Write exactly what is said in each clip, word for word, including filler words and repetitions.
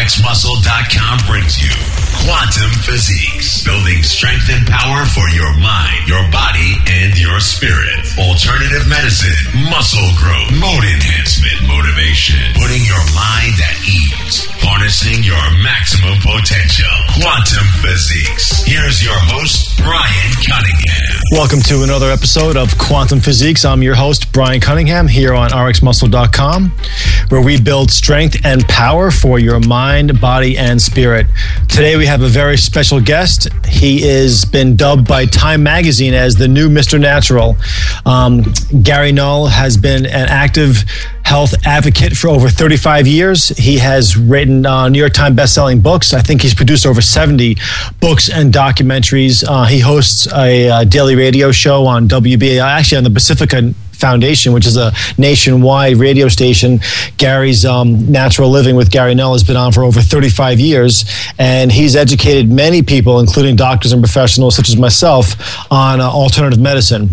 X muscle dot com brings you Quantum Physiques, building strength and power for your mind, your body, and your spirit. Alternative medicine, muscle growth, mode enhancement, motivation, putting your mind at ease, harnessing your maximum potential. Quantum Physiques. Here's your host, Brian Cunningham. Welcome to another episode of Quantum Physiques. I'm your host, Brian Cunningham, here on R X muscle dot com, where we build strength and power for your mind, body, and spirit. Today we have a very special guest. He has been dubbed by Time Magazine as the new Mister Natural. Um, Gary Null has been an active health advocate for over thirty-five years. He has written uh, New York Times best-selling books. I think he's produced over seventy books and documentaries. Uh, he hosts a, a daily radio show on W B A I, actually on the Pacifica Foundation, which is a nationwide radio station. Gary's um, Natural Living with Gary Null has been on for over thirty-five years, and he's educated many people, including doctors and professionals such as myself, on uh, alternative medicine.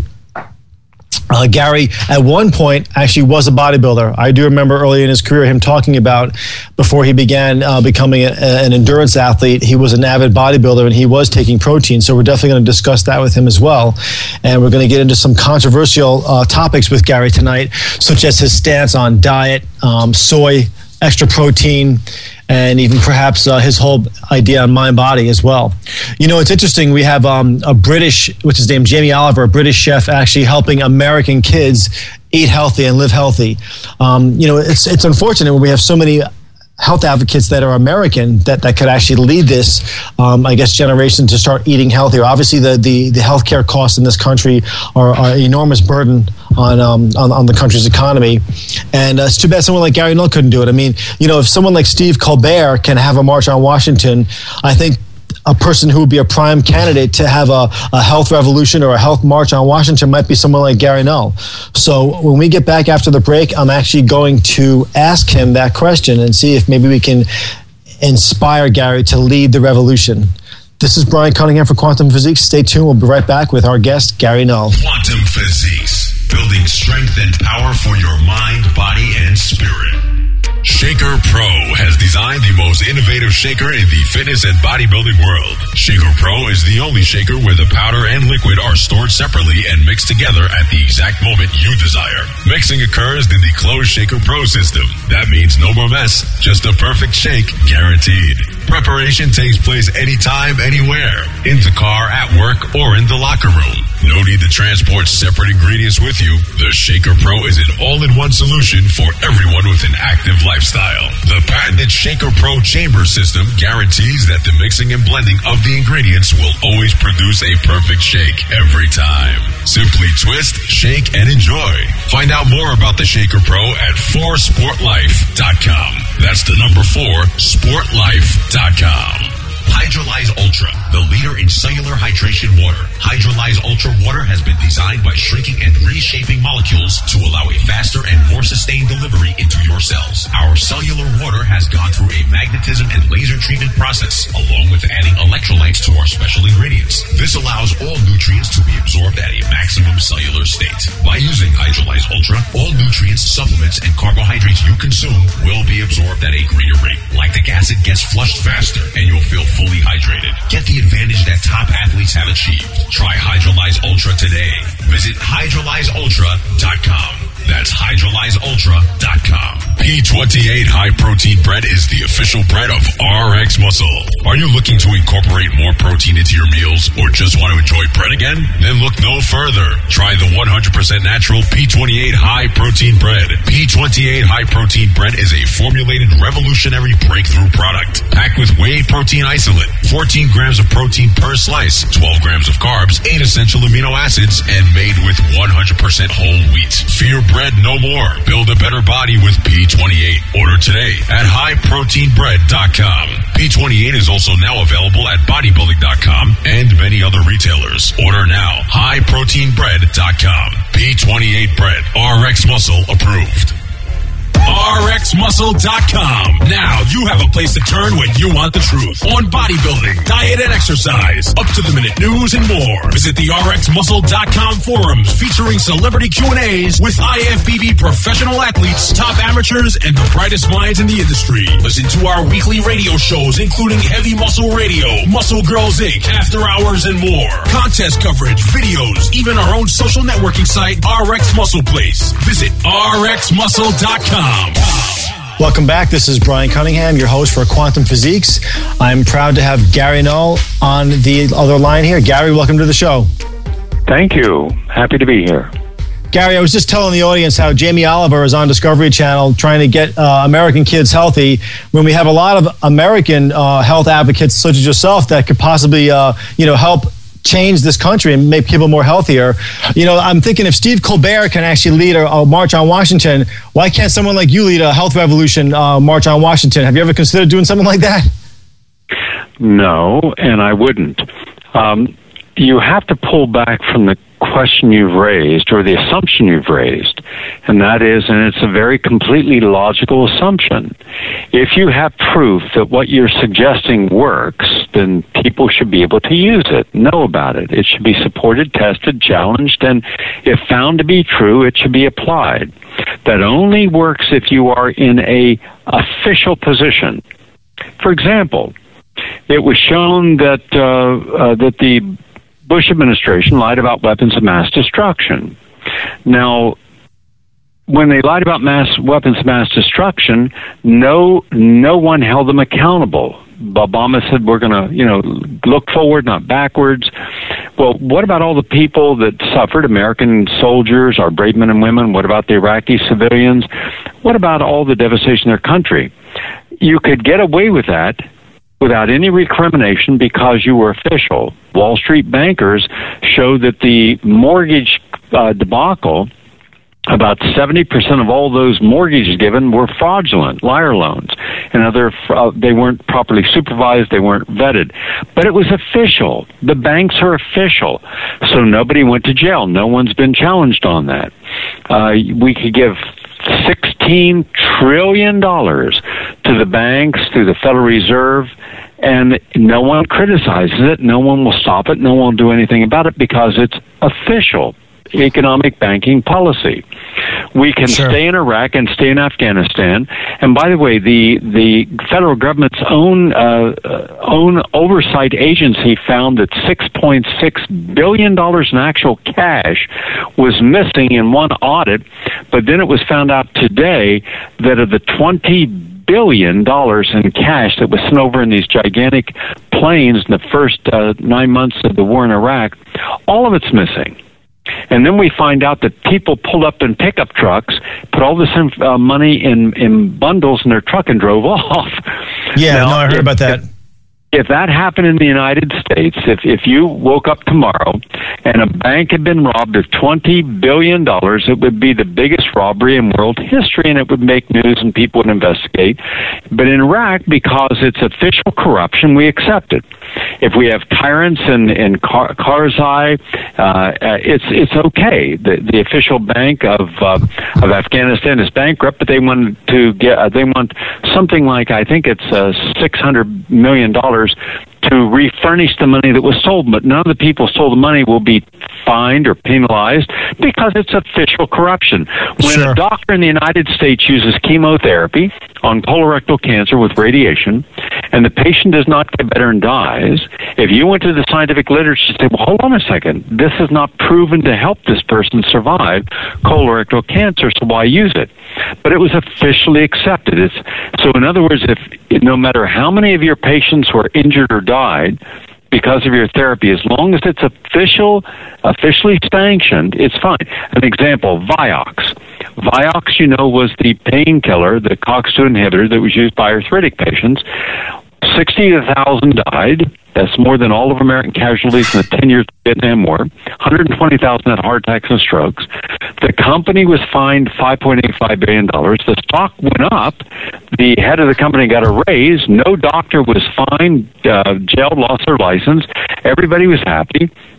Uh, Gary, at one point, actually was a bodybuilder. I do remember early in his career him talking about, before he began uh, becoming a, an endurance athlete, he was an avid bodybuilder and he was taking protein. So we're definitely going to discuss that with him as well. And we're going to get into some controversial uh, topics with Gary tonight, such as his stance on diet, um, soy, extra protein, and even perhaps uh, his whole idea on mind-body as well. You know, it's interesting. We have um, a British, which is named Jamie Oliver, a British chef, actually helping American kids eat healthy and live healthy. Um, you know, it's it's unfortunate when we have so many health advocates that are American that, that could actually lead this, um, I guess, generation to start eating healthier. Obviously, the the, the healthcare costs in this country are, are an enormous burden on, um, on on the country's economy. And uh, it's too bad someone like Gary Null couldn't do it. I mean, you know, if someone like Steve Colbert can have a march on Washington, I think a person who would be a prime candidate to have a, a health revolution or a health march on Washington might be someone like Gary Null. So when we get back after the break, I'm actually going to ask him that question and see if maybe we can inspire Gary to lead the revolution. This is Brian Cunningham for Quantum Physiques. Stay tuned. We'll be right back with our guest, Gary Null. Quantum Physiques, building strength and power for your mind, body, and spirit. Shaker Pro has designed the most innovative shaker in the fitness and bodybuilding world. Shaker Pro is the only shaker where the powder and liquid are stored separately and mixed together at the exact moment you desire. Mixing occurs in the closed Shaker Pro system. That means no more mess, just a perfect shake guaranteed. Preparation takes place anytime, anywhere. In the car, at work, or in the locker room. No need to transport separate ingredients with you. The Shaker Pro is an all-in-one solution for everyone with an active lifestyle. The patented Shaker Pro chamber system guarantees that the mixing and blending of the ingredients will always produce a perfect shake every time. Simply twist, shake, and enjoy. Find out more about the Shaker Pro at four sport life dot com. That's the number four, sport life dot com. Hydrolyze Ultra, the leader in cellular hydration water. Hydrolyze Ultra water has been designed by shrinking and reshaping molecules to allow a faster and more sustained delivery into your cells. Our cellular water has gone through a magnetism and laser treatment process, along with adding electrolytes to our special ingredients. This allows all nutrients to be absorbed at a maximum cellular state. By using Hydrolyze Ultra, all nutrients, supplements, and carbohydrates you consume will be absorbed at a greater rate. Lactic acid gets flushed faster, and you'll feel fully hydrated. Get the advantage that top athletes have achieved. Try Hydrolyze Ultra today. Visit hydrolyze ultra dot com. That's hydrolyze ultra dot com. P twenty-eight High Protein Bread is the official bread of R X Muscle. Are you looking to incorporate more protein into your meals or just want to enjoy bread again? Then look no further. Try the one hundred percent natural P twenty-eight High Protein Bread. P twenty-eight High Protein Bread is a formulated revolutionary breakthrough product packed with whey protein isolate, fourteen grams of protein per slice, twelve grams of carbs, eight essential amino acids, and made with one hundred percent whole wheat. Fear bread no more. Build a better body with P twenty-eight. Order today at high protein bread dot com. P twenty-eight is also now available at bodybuilding dot com and many other retailers. Order now. high protein bread dot com. P twenty-eight bread. R X Muscle approved. R X muscle dot com. Now you have a place to turn when you want the truth on bodybuilding, diet, and exercise, up to the minute news and more. Visit the R X muscle dot com forums featuring celebrity Q and A's with I F B B professional athletes, top amateurs, and the brightest minds in the industry. Listen to our weekly radio shows, including Heavy Muscle Radio, Muscle Girls Incorporated, After Hours, and more. Contest coverage, videos, even our own social networking site, R X Muscle Place. Visit R X muscle dot com. Welcome back. This is Brian Cunningham, your host for Quantum Physiques. I'm proud to have Gary Null on the other line here. Gary, welcome to the show. Thank you. Happy to be here. Gary, I was just telling the audience how Jamie Oliver is on Discovery Channel trying to get uh, American kids healthy when we have a lot of American uh, health advocates such as yourself that could possibly, uh, you know, help change this country and make people more healthier. You know, I'm thinking if Steve Colbert can actually lead a, a march on Washington, why can't someone like you lead a health revolution uh, march on Washington? Have you ever considered doing something like that? No, and I wouldn't. Um, you have to pull back from the question you've raised or the assumption you've raised, and that is, and it's a very completely logical assumption. If you have proof that what you're suggesting works, then people should be able to use it, know about it. It should be supported, tested, challenged, and if found to be true, it should be applied. That only works if you are in a official position. For example, it was shown that uh, uh, that the Bush administration lied about weapons of mass destruction. Now, when they lied about mass weapons of mass destruction, no no one held them accountable. Obama said we're going to, you know, look forward, not backwards. Well, what about all the people that suffered, American soldiers, our brave men and women? What about the Iraqi civilians? What about all the devastation in their country? You could get away with that without any recrimination because you were official. Wall Street bankers showed that the mortgage uh, debacle, about seventy percent of all those mortgages given were fraudulent, liar loans. And other, uh, they weren't properly supervised, they weren't vetted. But it was official. The banks are official. So nobody went to jail. No one's been challenged on that. Uh, we could give sixteen trillion dollars to the banks, to the Federal Reserve, and no one criticizes it. No one will stop it. No one will do anything about it because it's official economic banking policy. We can sure. stay in Iraq and stay in Afghanistan. And by the way, the the federal government's own uh, own oversight agency found that six point six billion dollars in actual cash was missing in one audit. But then it was found out today that of the twenty billion dollars in cash that was sent over in these gigantic planes in the first uh, nine months of the war in Iraq, all of it's missing. And then we find out that people pulled up in pickup trucks, put all this in, uh, money in, in bundles in their truck and drove off. Yeah, now, no, I heard if, about that. If, if that happened in the United States, if, if you woke up tomorrow and a bank had been robbed of twenty billion dollars, it would be the biggest robbery in world history, and it would make news and people would investigate. But in Iraq, because it's official corruption, we accept it. If we have tyrants in, in Kar- Karzai, uh, it's it's okay. The, the official bank of uh, of Afghanistan is bankrupt, but they want to get uh, they want something like, I think it's uh, six hundred million dollars to refurnish the money that was stolen, but none of the people who stole the money will be fined or penalized because it's official corruption. When sure. a doctor in the United States uses chemotherapy on colorectal cancer with radiation, and the patient does not get better and dies, if you went to the scientific literature and say, well, hold on a second, this is not proven to help this person survive colorectal cancer, so why use it? But it was officially accepted. It's, so in other words, if no matter how many of your patients were injured or died because of your therapy, as long as it's official, officially sanctioned, it's fine. An example, Vioxx. Vioxx, you know, was the painkiller, the COX two inhibitor that was used by arthritic patients. sixty thousand died. That's more than all of American casualties in the ten years of the Vietnam War. one hundred twenty thousand had heart attacks and strokes. The company was fined five point eight five billion dollars. The stock went up. The head of the company got a raise. No doctor was fined, uh, jailed, lost their license. Everybody was happy.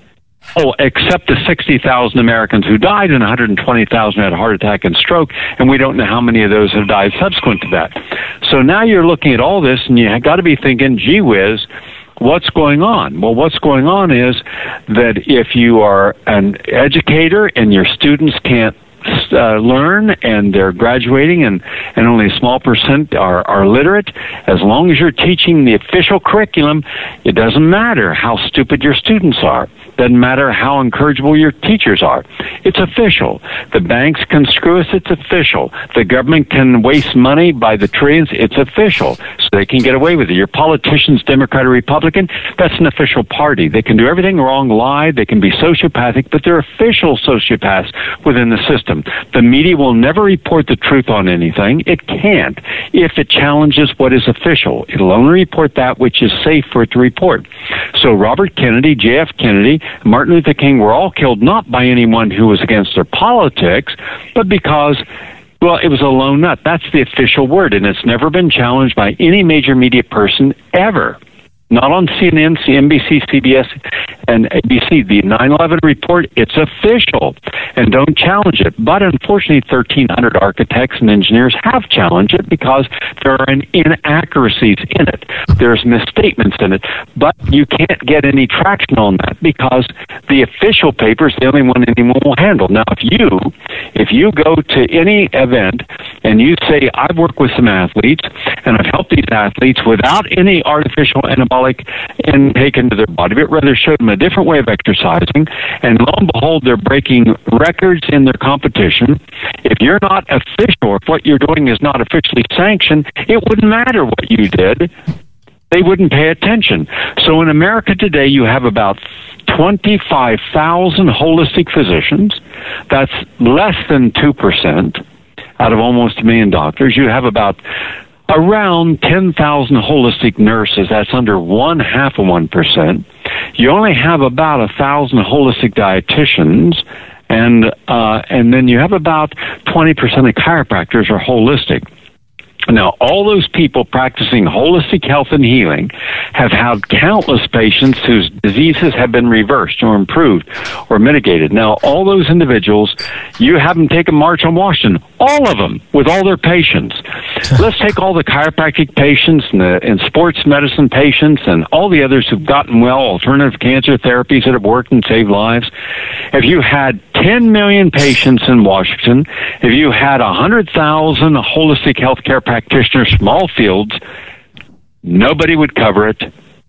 Oh, except the sixty thousand Americans who died and one hundred twenty thousand had a heart attack and stroke, and we don't know how many of those have died subsequent to that. So now you're looking at all this, and you got to be thinking, gee whiz, what's going on? Well, what's going on is that if you are an educator and your students can't Uh, learn and they're graduating and, and only a small percent are, are literate, as long as you're teaching the official curriculum, it doesn't matter how stupid your students are. Doesn't matter how encourageable your teachers are. It's official. The banks can screw us. It's official. The government can waste money by the trillions. It's official. So they can get away with it. Your politicians, Democrat or Republican, that's an official party. They can do everything wrong, lie. They can be sociopathic, but they're official sociopaths within the system. The media will never report the truth on anything. It can't if it challenges what is official. It'll only report that which is safe for it to report. So Robert Kennedy, J F Kennedy, Martin Luther King were all killed not by anyone who was against their politics, but because, well, it was a lone nut. That's the official word, and it's never been challenged by any major media person ever. Not on C N N, N B C, C B S, and A B C. The nine eleven report, it's official, and don't challenge it. But unfortunately, thirteen hundred architects and engineers have challenged it because there are inaccuracies in it. There's misstatements in it. But you can't get any traction on that because the official paper is the only one anyone will handle. Now, if you, if you go to any event and you say, I've worked with some athletes, and I've helped these athletes without any artificial anabolic intake into their body, but rather showed them a different way of exercising, and lo and behold, they're breaking records in their competition. If you're not official, or if what you're doing is not officially sanctioned, it wouldn't matter what you did. They wouldn't pay attention. So in America today, you have about twenty-five thousand holistic physicians. That's less than two percent out of almost a million doctors. You have about around ten thousand holistic nurses. That's under one half of one percent. You only have about a thousand holistic dietitians, and uh, and then you have about twenty percent of chiropractors are holistic. Now, all those people practicing holistic health and healing have had countless patients whose diseases have been reversed or improved or mitigated. Now, all those individuals, you have them take a march on Washington, all of them, with all their patients. Let's take all the chiropractic patients and, the, and sports medicine patients and all the others who've gotten well, alternative cancer therapies that have worked and saved lives. If you had ten million patients in Washington, if you had one hundred thousand holistic healthcare practitioners, small fields, nobody would cover it.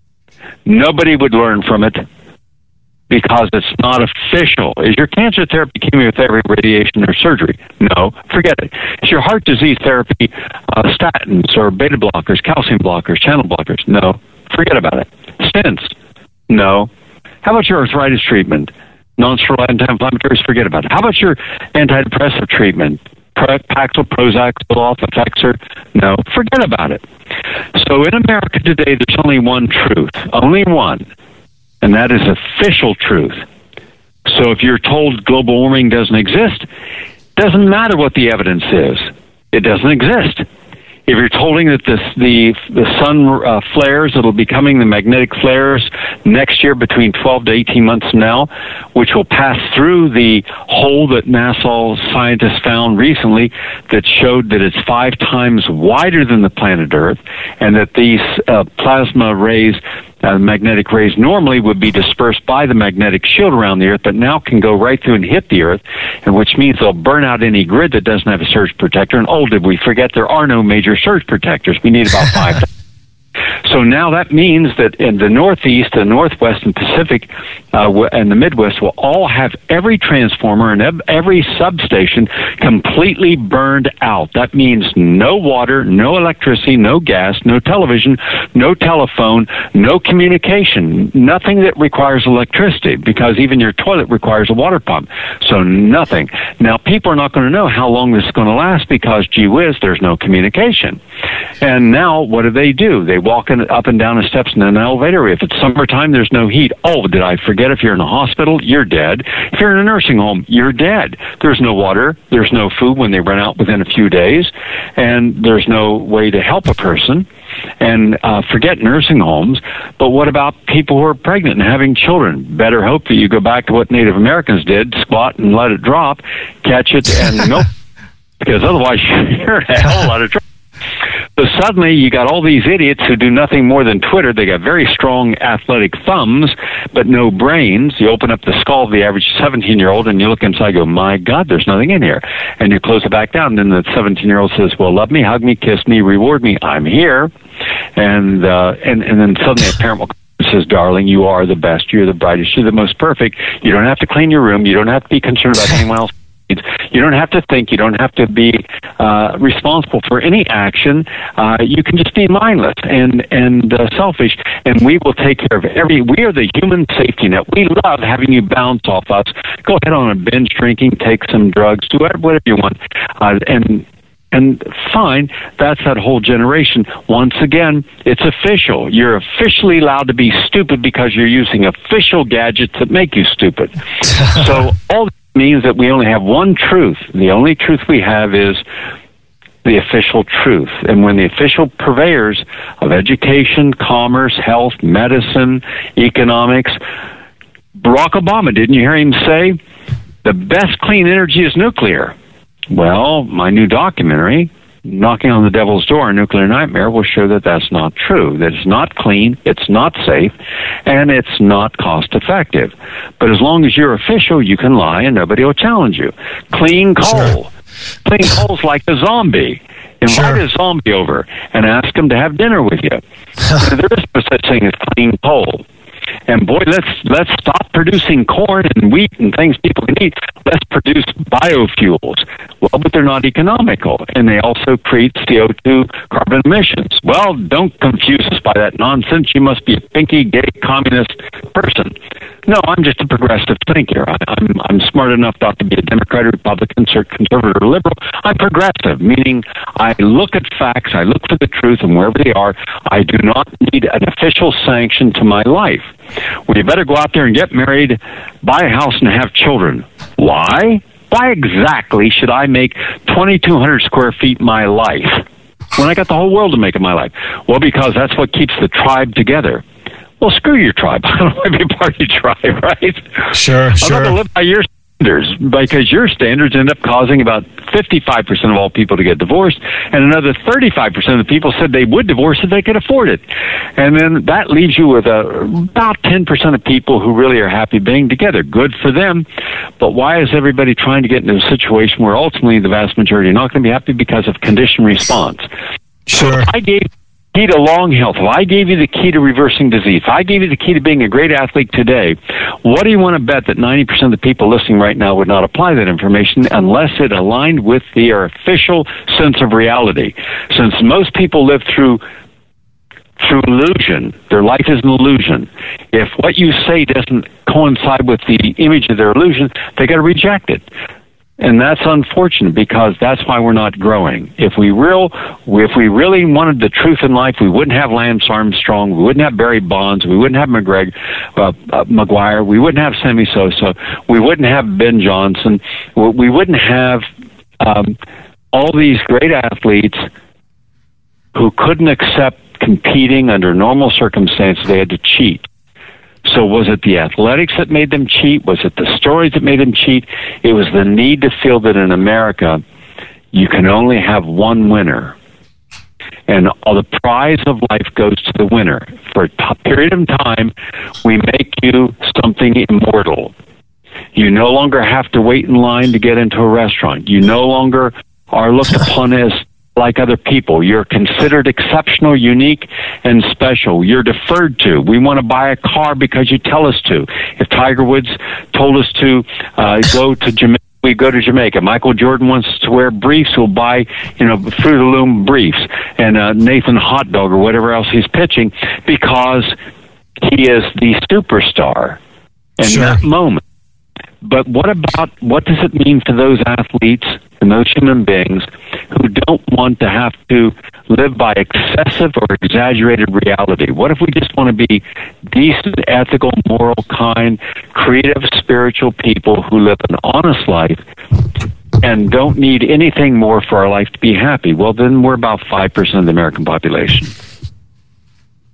Nobody would learn from it because it's not official. Is your cancer therapy chemotherapy, radiation, or surgery? No, forget it. Is your heart disease therapy uh, statins or beta blockers, calcium blockers, channel blockers? No, forget about it. Stents? No. How about your arthritis treatment? Non-steroidal anti-inflammatories? Forget about it. How about your antidepressant treatment? Paxil, Prozac, Zoloft, Effexor? No, forget about it. So in America today, there's only one truth, only one, and that is official truth. So if you're told global warming doesn't exist, doesn't matter what the evidence is. It doesn't exist. If you're told that this, the the sun uh, flares, it'll be coming, the magnetic flares next year between twelve to eighteen months from now, which will pass through the hole that NASA scientists found recently that showed that it's five times wider than the planet Earth, and that these uh, plasma rays, Uh, magnetic rays normally would be dispersed by the magnetic shield around the Earth, but now can go right through and hit the Earth, and which means they'll burn out any grid that doesn't have a surge protector. And oh, did we forget there are no major surge protectors? We need about five. So now that means that in the Northeast, the Northwest, and Pacific, uh, and the Midwest will all have every transformer and every substation completely burned out. That means no water, no electricity, no gas, no television, no telephone, no communication, nothing that requires electricity, because even your toilet requires a water pump. So nothing. Now, people are not going to know how long this is going to last because, gee whiz, there's no communication. And now what do they do? They walk in, up and down the steps in an elevator. If it's summertime, there's no heat. Oh, did I forget? If you're in a hospital, you're dead. If you're in a nursing home, you're dead. There's no water. There's no food when they run out within a few days. And there's no way to help a person. And uh, forget nursing homes, but what about people who are pregnant and having children? Better hope that you go back to what Native Americans did, squat and let it drop, catch it, and milk, because otherwise you're in a hell of a lot of trouble. So suddenly you got all these idiots who do nothing more than Twitter. They got very strong athletic thumbs, but no brains. You open up the skull of the average seventeen-year-old and you look inside and go, my God, there's nothing in here. And you close it back down. And then the seventeen-year-old says, well, love me, hug me, kiss me, reward me. I'm here. And, uh, and, and then suddenly a parent will says, darling, you are the best. You're the brightest. You're the most perfect. You don't have to clean your room. You don't have to be concerned about anyone else. You don't have to think. You don't have to be uh, responsible for any action. Uh, you can just be mindless and and uh, selfish, and we will take care of every. We are the human safety net. We love having you bounce off us. Go ahead on a binge drinking, take some drugs, do whatever you want, uh, and. And fine, that's that whole generation. Once again, it's official. You're officially allowed to be stupid because you're using official gadgets that make you stupid. So all this means that we only have one truth. The only truth we have is the official truth. And when the official purveyors of education, commerce, health, medicine, economics, Barack Obama, didn't you hear him say, the best clean energy is nuclear? Well, my new documentary, Knocking on the Devil's Door, A Nuclear Nightmare, will show that that's not true, that it's not clean, it's not safe, and it's not cost-effective. But as long as you're official, you can lie and nobody will challenge you. Clean coal. Sure. Clean coal's like a zombie. Invite sure. a zombie over and ask him to have dinner with you. There is no such thing as clean coal. And boy, let's let's stop producing corn and wheat and things people can eat. Let's produce biofuels. Well, but they're not economical, and they also create C O two, carbon emissions. Well, don't confuse us by that nonsense. You must be a pinky, gay, communist person. No, I'm just a progressive thinker. I, I'm I'm smart enough not to be a Democrat, or Republican, or conservative, or liberal. I'm progressive, meaning I look at facts, I look for the truth, and wherever they are, I do not need an official sanction to my life. Well, you better go out there and get married, buy a house, and have children. Why? Why exactly should I make twenty-two hundred square feet my life when I got the whole world to make it my life? Well, because that's what keeps the tribe together. Well, screw your tribe. I don't want to be part of your tribe, right? Sure, I'm sure. not going to live by your standards, because your standards end up causing about fifty-five percent of all people to get divorced, and another thirty-five percent of the people said they would divorce if they could afford it. And then that leaves you with a, about ten percent of people who really are happy being together. Good for them. But why is everybody trying to get into a situation where ultimately the vast majority are not going to be happy because of conditioned response? Sure. So I gave key to long health. If I gave you the key to reversing disease, if I gave you the key to being a great athlete today, what do you want to bet that ninety percent of the people listening right now would not apply that information unless it aligned with their official sense of reality? Since most people live through through illusion, their life is an illusion. If what you say doesn't coincide with the image of their illusion, they got to reject it. And that's unfortunate, because that's why we're not growing. If we real, if we really wanted the truth in life, we wouldn't have Lance Armstrong, we wouldn't have Barry Bonds, we wouldn't have McGregor, uh, uh, McGuire, we wouldn't have Sammy Sosa, we wouldn't have Ben Johnson, we wouldn't have um, all these great athletes who couldn't accept competing under normal circumstances. They had to cheat. So was it the athletics that made them cheat? Was it the stories that made them cheat? It was the need to feel that in America, you can only have one winner. And all the prize of life goes to the winner. For a t- period of time, we make you something immortal. You no longer have to wait in line to get into a restaurant. You no longer are looked upon as like other people. You're considered exceptional, unique, and special. You're deferred to. We want to buy a car because you tell us to. If Tiger Woods told us to uh, go to Jamaica, we go to Jamaica. Michael Jordan wants to wear briefs, we'll buy, you know, Fruit of the Loom briefs, and uh, Nathan Hot Dog or whatever else he's pitching, because he is the superstar in Sure. that moment. But what about, what does it mean for those athletes and those human beings who don't want to have to live by excessive or exaggerated reality? What if we just want to be decent, ethical, moral, kind, creative, spiritual people who live an honest life and don't need anything more for our life to be happy? Well, then we're about five percent of the American population.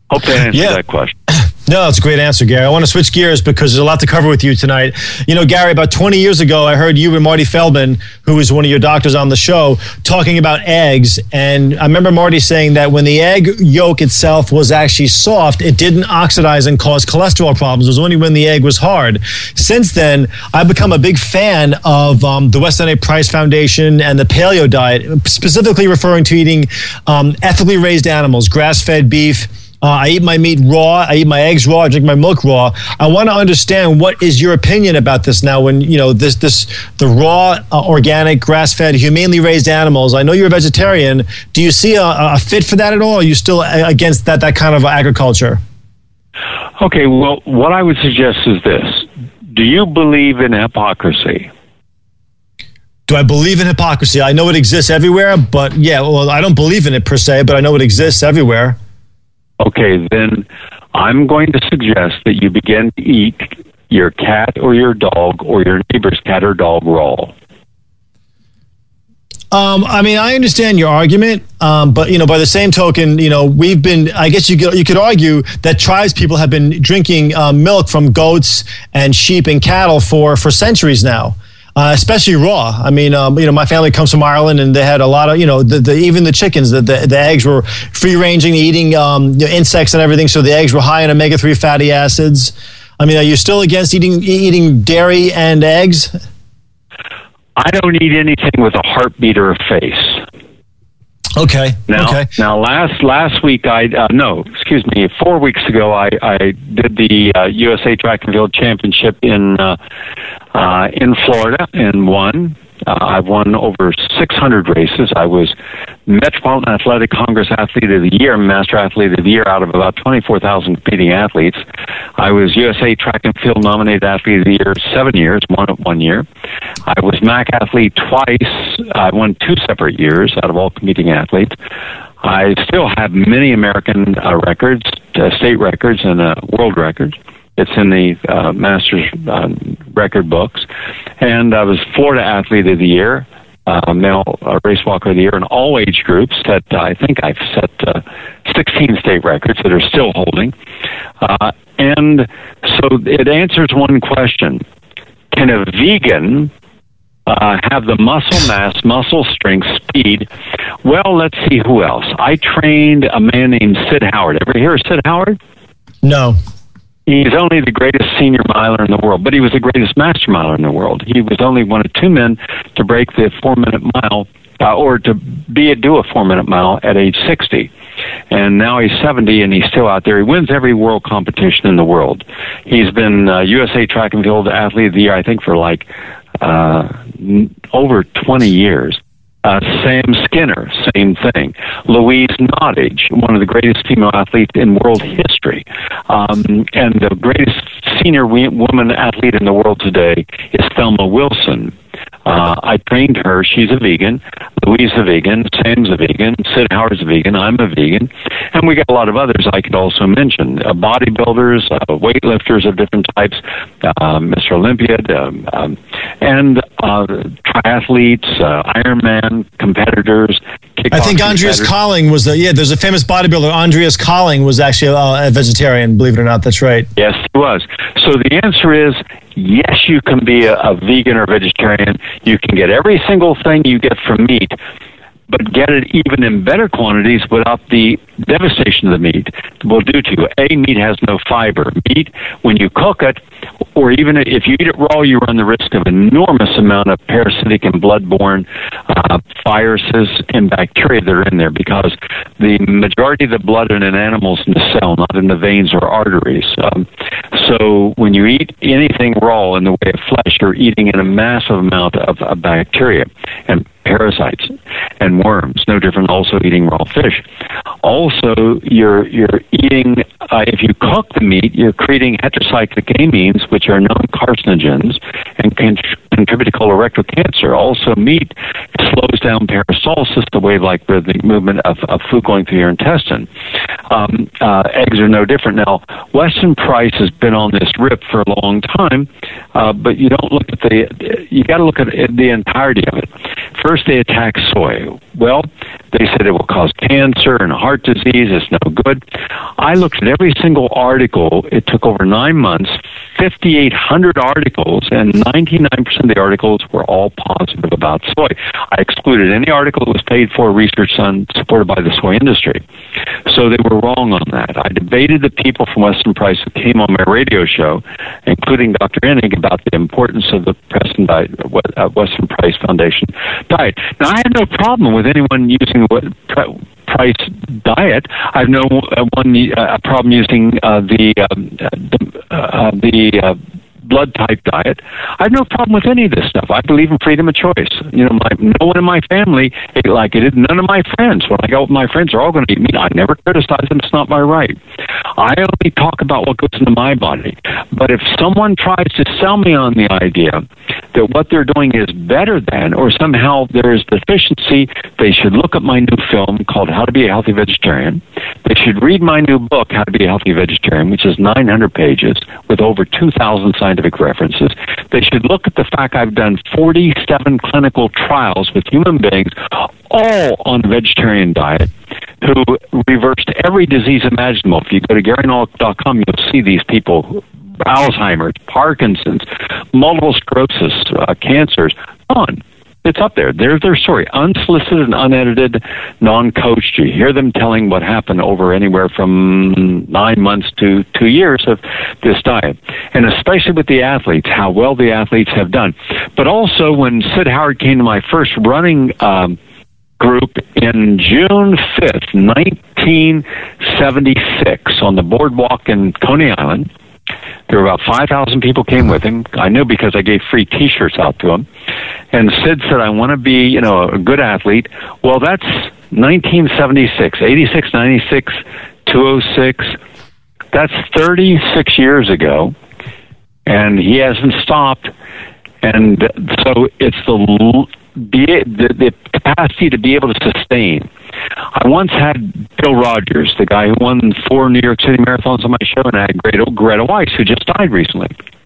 Hope that answers Yeah. that question. No, that's a great answer, Gary. I want to switch gears because there's a lot to cover with you tonight. You know, Gary, about twenty years ago, I heard you and Marty Feldman, who was one of your doctors on the show, talking about eggs. And I remember Marty saying that when the egg yolk itself was actually soft, it didn't oxidize and cause cholesterol problems. It was only when the egg was hard. Since then, I've become a big fan of um, the Weston A. Price Foundation and the paleo diet, specifically referring to eating um, ethically raised animals, grass-fed beef. Uh, I eat my meat raw. I eat my eggs raw. I drink my milk raw. I want to understand, what is your opinion about this now? When you know this, this the raw, uh, organic, grass-fed, humanely raised animals. I know you're a vegetarian. Do you see a, a fit for that at all? Or are you still against that that kind of agriculture? Okay. Well, what I would suggest is this: do you believe in hypocrisy? Do I believe in hypocrisy? I know it exists everywhere, but yeah, well, I don't believe in it per se, but I know it exists everywhere. Okay, then I'm going to suggest that you begin to eat your cat or your dog or your neighbor's cat or dog raw. Um, I mean, I understand your argument, um, but you know, by the same token, you know, we've been. I guess you could you could argue that tribes people have been drinking uh, milk from goats and sheep and cattle for for centuries now. Uh, especially raw. I mean, um, you know, my family comes from Ireland, and they had a lot of, you know, the, the even the chickens, the, the the eggs were free ranging, eating um, you know, insects and everything. So the eggs were high in omega three fatty acids. I mean, are you still against eating eating dairy and eggs? I don't eat anything with a heartbeat or a face. Okay. Now, okay. now, last last week, I uh, no, excuse me, four weeks ago, I, I did the uh, U S A Track and Field Championship in uh, uh, in Florida and won. Uh, I've won over six hundred races. I was Metropolitan Athletic Congress Athlete of the Year, Master Athlete of the Year out of about twenty-four thousand competing athletes. I was U S A Track and Field Nominated Athlete of the Year seven years, won it one year. I was M A C Athlete twice. I won two separate years out of all competing athletes. I still have many American uh, records, uh, state records, and uh, world records. It's in the uh, Masters uh, record books. And I was Florida Athlete of the Year, uh, male uh, race walker of the year in all age groups. That uh, I think I've set uh, sixteen state records that are still holding. Uh, and so it answers one question. Can a vegan uh, have the muscle mass, muscle strength, speed? Well, let's see who else. I trained a man named Sid Howard. Ever hear of Sid Howard? No. He's only the greatest senior miler in the world, but he was the greatest master miler in the world. He was only one of two men to break the four-minute mile, uh, or to be a, do a four-minute mile at age sixty. And now he's seventy, and he's still out there. He wins every world competition in the world. He's been uh, U S A Track and Field Athlete of the Year, I think, for like uh, over twenty years. Uh, Sam Skinner, same thing. Louise Nottage, one of the greatest female athletes in world history. Um, and the greatest senior we- woman athlete in the world today is Thelma Wilson. Uh, I trained her. She's a vegan. Louise is a vegan. Sam's a vegan. Sid Howard's a vegan. I'm a vegan. And we got a lot of others I could also mention. Uh, bodybuilders, uh, weightlifters of different types, uh, Mister Olympia, um, um, and uh, triathletes, uh, Ironman competitors. I think Andreas Colling was the, yeah, there's a famous bodybuilder, Andreas Colling, was actually a, a vegetarian, believe it or not. That's right. Yes, he was. So the answer is, yes, you can be a, a vegan or vegetarian. You can get every single thing you get from meat, but get it even in better quantities without the devastation of the meat will do to you. A, meat has no fiber. Meat, when you cook it, or even if you eat it raw, you run the risk of enormous amount of parasitic and blood-borne uh, viruses and bacteria that are in there, because the majority of the blood in an animal is in the cell, not in the veins or arteries. Um, so when you eat anything raw in the way of flesh, you're eating in a massive amount of, of bacteria and parasites and worms, no different than also eating raw fish. Also, you're you're eating, uh, if you cook the meat, you're creating heterocyclic amines, which are known carcinogens and can contribute to colorectal cancer. Also, meat slows down peristalsis, the wave-like rhythmic movement of, of food going through your intestine. Um, uh, eggs are no different. Now, Weston Price has been on this rip for a long time, uh, but you don't look at the, you got to look at the entirety of it. First, they attack soy. Well, they said it will cause cancer and heart disease. It's no good. I looked at every single article. It took over nine months, fifty-eight hundred articles, and ninety-nine percent of the articles were all positive about soy. I excluded any article that was paid for, research done, supported by the soy industry. So they were wrong on that. I debated the people from Weston Price who came on my radio show, including Doctor Enig, about the importance of the Preston diet, uh, Weston Price Foundation diet. Now, I had no problem with anyone using the Price diet. I have no uh, one uh, problem using uh, the um, the, uh, the uh, blood type diet. I have no problem with any of this stuff. I believe in freedom of choice. You know, my, no one in my family ate like it. None of my friends. When I go with my friends, are all going to eat meat. I never criticize them. It's not my right. I only talk about what goes into my body. But if someone tries to sell me on the idea that what they're doing is better than, or somehow there is deficiency, they should look at my new film called How to Be a Healthy Vegetarian. They should read my new book, How to Be a Healthy Vegetarian, which is nine hundred pages with over two thousand scientific references. They should look at the fact I've done forty-seven clinical trials with human beings, all on a vegetarian diet, who reversed every disease imaginable. If you go to Gary Nollick dot com, you'll see these people, Alzheimer's, Parkinson's, multiple sclerosis, uh, cancers, on. It's up there. There's their story. Unsolicited and unedited, non-coached. You hear them telling what happened over anywhere from nine months to two years of this diet. And especially with the athletes, how well the athletes have done. But also when Sid Howard came to my first running um, group in June fifth, nineteen seventy-six, on the boardwalk in Coney Island. There were about five thousand people came with him. I knew because I gave free T-shirts out to him. And Sid said, I want to be, you know, a good athlete. Well, that's nineteen seventy-six, eighty-six, ninety-six, two oh six. That's thirty-six years ago. And he hasn't stopped. And so it's the, the, the capacity to be able to sustain. I once had Bill Rogers, the guy who won four New York City marathons, on my show, and I had Greta, Greta Weiss, who just died recently,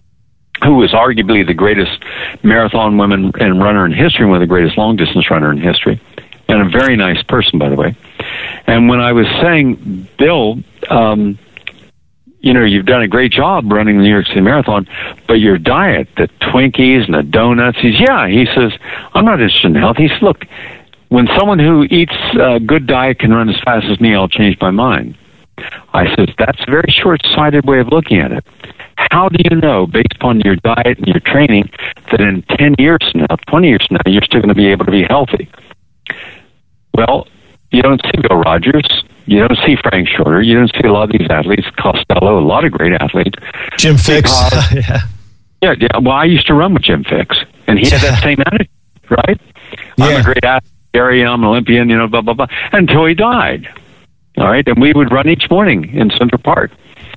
who was arguably the greatest marathon woman and runner in history, one of the greatest long-distance runner in history, and a very nice person, by the way. And when I was saying, Bill, um, you know, you've done a great job running the New York City Marathon, but your diet, the Twinkies and the donuts, he's, yeah, he says, I'm not interested in health. He says, look, when someone who eats a good diet can run as fast as me, I'll change my mind. I says, that's a very short-sighted way of looking at it. How do you know, based upon your diet and your training, that in ten years from now, twenty years from now, you're still going to be able to be healthy? Well, you don't see Bill Rogers. You don't see Frank Shorter. You don't see a lot of these athletes, Costello, a lot of great athletes. Jim Fix. yeah. yeah, yeah. Well, I used to run with Jim Fix, and he had that same attitude, right? Yeah. I'm a great athlete, Gary, I'm an Olympian, you know, blah, blah, blah, until he died. All right, and we would run each morning in Central Park.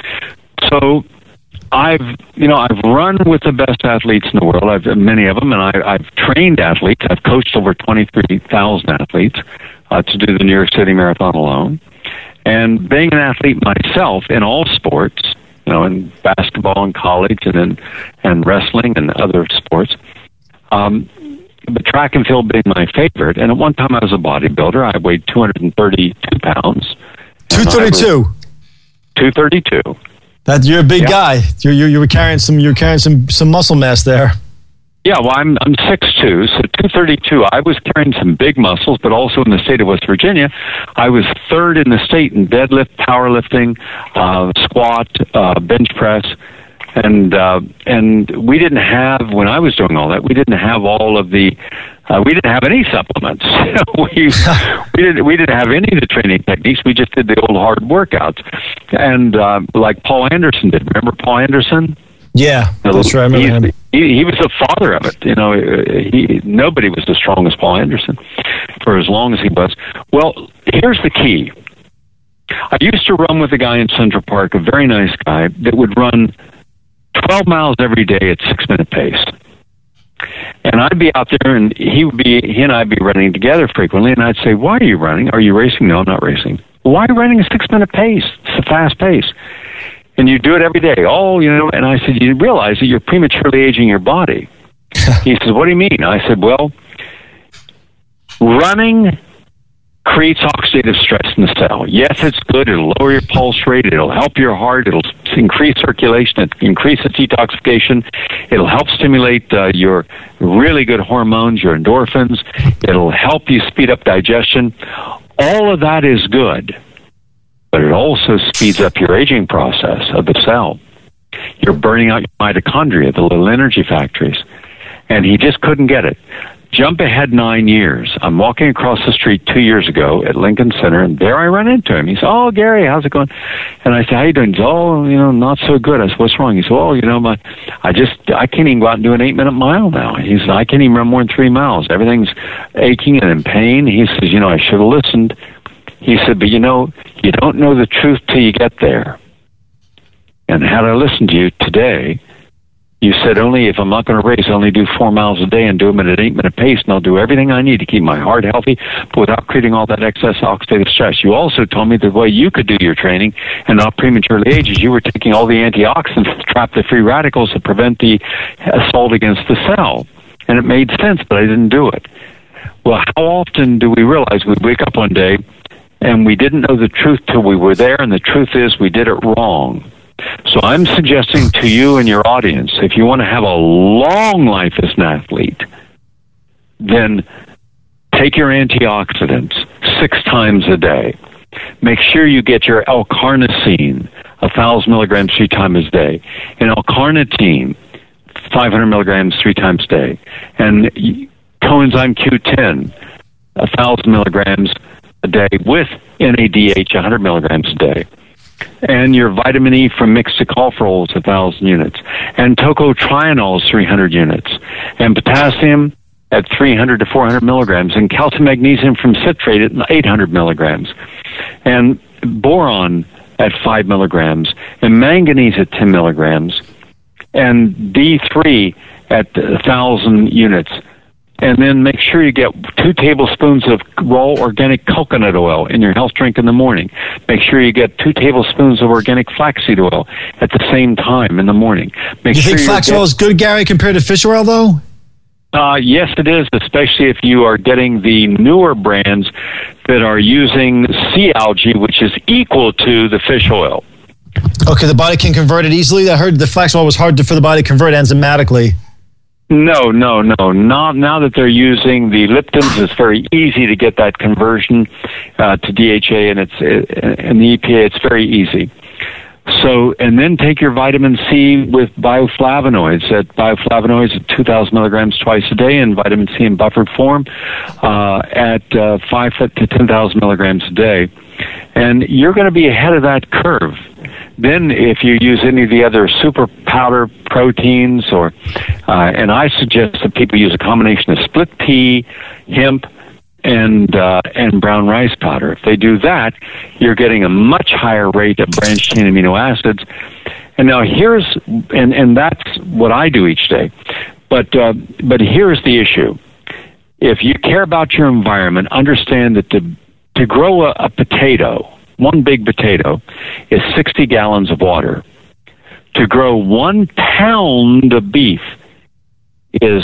So I've, you know, I've run with the best athletes in the world. I've many of them, and I, I've trained athletes. I've coached over twenty-three thousand athletes uh, to do the New York City Marathon alone. And being an athlete myself in all sports, you know, in basketball in college and in and wrestling and other sports, um, but track and field being my favorite. And at one time I was a bodybuilder. I weighed two hundred thirty-two pounds. two thirty-two two thirty-two That you're a big yeah. guy. You you you were carrying some you were carrying some some muscle mass there. Yeah, well, I'm I'm six two, so two thirty-two. I was carrying some big muscles, but also in the state of West Virginia, I was third in the state in deadlift, powerlifting, uh, squat, uh, bench press, and uh, and we didn't have, when I was doing all that, we didn't have all of the, uh, we didn't have any supplements. we we didn't we didn't have any of the training techniques. We just did the old hard workouts, and uh, like Paul Anderson did. Remember Paul Anderson? Yeah, that's right. I remember him. He, he was the father of it. You know, he, nobody was as strong as Paul Anderson for as long as he was. Well, here's the key. I used to run with a guy in Central Park, a very nice guy, that would run twelve miles every day at six-minute pace. And I'd be out there, and he would be, he and I'd be running together frequently, and I'd say, "Why are you running? Are you racing?" "No, I'm not racing." "Why are you running a six-minute pace? It's a fast pace." "And you do it every day." "Oh, you know," and I said, "You realize that you're prematurely aging your body." He says, "What do you mean?" I said, "Well, running creates oxidative stress in the cell. Yes, it's good. It'll lower your pulse rate. It'll help your heart. It'll increase circulation. It increases detoxification. It'll help stimulate uh, your really good hormones, your endorphins. It'll help you speed up digestion. All of that is good, but it also speeds up your aging process of the cell. You're burning out your mitochondria, the little energy factories." And he just couldn't get it. Jump ahead nine years. I'm walking across the street two years ago at Lincoln Center, and there I run into him. He said, "Oh, Gary, how's it going?" And I said, "How you doing?" He said, "Oh, you know, not so good." I said, "What's wrong?" He said, "Oh, you know, my, I just, I can't even go out and do an eight-minute mile now." He said, "I can't even run more than three miles. Everything's aching and in pain." He says, "You know, I should have listened." He said, "But you know, you don't know the truth till you get there. And had I listened to you today, you said, only if I'm not going to race, I only do four miles a day and do them at an eight-minute pace, and I'll do everything I need to keep my heart healthy, but without creating all that excess oxidative stress. You also told me the way you could do your training and not prematurely age is you were taking all the antioxidants to trap the free radicals to prevent the assault against the cell." And it made sense, but I didn't do it. Well, how often do we realize we wake up one day and we didn't know the truth till we were there, and the truth is we did it wrong? So I'm suggesting to you and your audience, if you want to have a long life as an athlete, then take your antioxidants six times a day. Make sure you get your L-carnosine, one thousand milligrams three times a day, and L-carnitine, five hundred milligrams three times a day, and coenzyme Q ten, one thousand milligrams a day, with N A D H, one hundred milligrams a day. And your vitamin E from mixed tocopherols, one thousand units. And tocotrienols, three hundred units. And potassium at three hundred to four hundred milligrams. And calcium magnesium from citrate at eight hundred milligrams. And boron at five milligrams. And manganese at ten milligrams. And D three at one thousand units. And then make sure you get two tablespoons of raw organic coconut oil in your health drink in the morning. Make sure you get two tablespoons of organic flaxseed oil at the same time in the morning. Make Do you sure think flax oil is good, Gary, compared to fish oil, though? Uh, yes, it is, especially if you are getting the newer brands that are using sea algae, which is equal to the fish oil. Okay, the body can convert it easily? I heard the flax oil was hard to, for the body to convert enzymatically. No, no, no. Not now that they're using the Liptons, it's very easy to get that conversion uh, to D H A, and it's and the E P A. It's very easy. So, and then take your vitamin C with bioflavonoids. At bioflavonoids at two thousand milligrams twice a day, and vitamin C in buffered form uh, at uh, five to ten thousand milligrams a day. And you're going to be ahead of that curve. Then if you use any of the other super powder proteins, or uh, and I suggest that people use a combination of split pea, hemp, and uh, and brown rice powder. If they do that, you're getting a much higher rate of branched chain amino acids. And now here's and and that's what I do each day. But uh, but here's the issue: if you care about your environment, understand that to to grow a, a potato. One big potato is sixty gallons of water. To grow one pound of beef is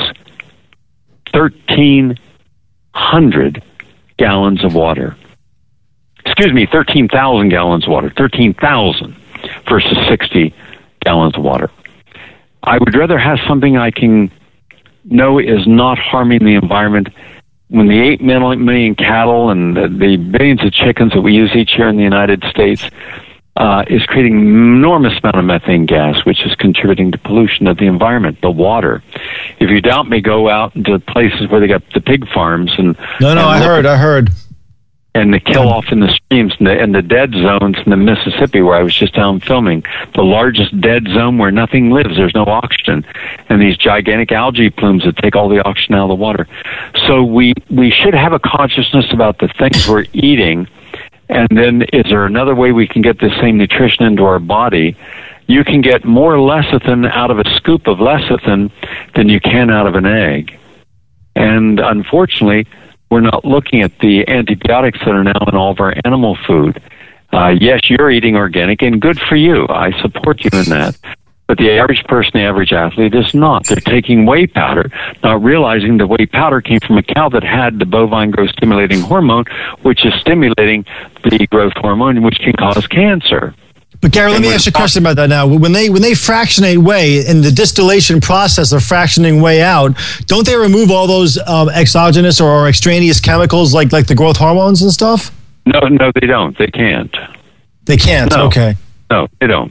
thirteen hundred gallons of water. Excuse me, thirteen thousand gallons of water. thirteen thousand versus sixty gallons of water. I would rather have something I can know is not harming the environment. When the eight million cattle and the, the billions of chickens that we use each year in the United States uh, is creating an enormous amount of methane gas, which is contributing to pollution of the environment, the water. If you doubt me, go out into places where they got the pig farms and no, no, and I heard, I heard, and the kill off in the streams and the, and the dead zones in the Mississippi, where I was just down filming, the largest dead zone where nothing lives. There's no oxygen, and these gigantic algae plumes that take all the oxygen out of the water. So we we should have a consciousness about the things we're eating, and then is there another way we can get the same nutrition into our body? you can get more lecithin out of a scoop of lecithin than you can out of an egg. And unfortunately, we're not looking at the antibiotics that are now in all of our animal food. Uh, yes, you're eating organic, and good for you. I support you in that. But the average person, the average athlete, is not. They're taking whey powder, not realizing the whey powder came from a cow that had the bovine growth-stimulating hormone, which is stimulating the growth hormone, which can cause cancer. But Gary, let me ask you a question about that now. When they when they fractionate whey in the distillation process of fractioning whey out, don't they remove all those um, exogenous or extraneous chemicals like like the growth hormones and stuff? No, no, they don't. They can't. They can't. No. Okay. No, they don't.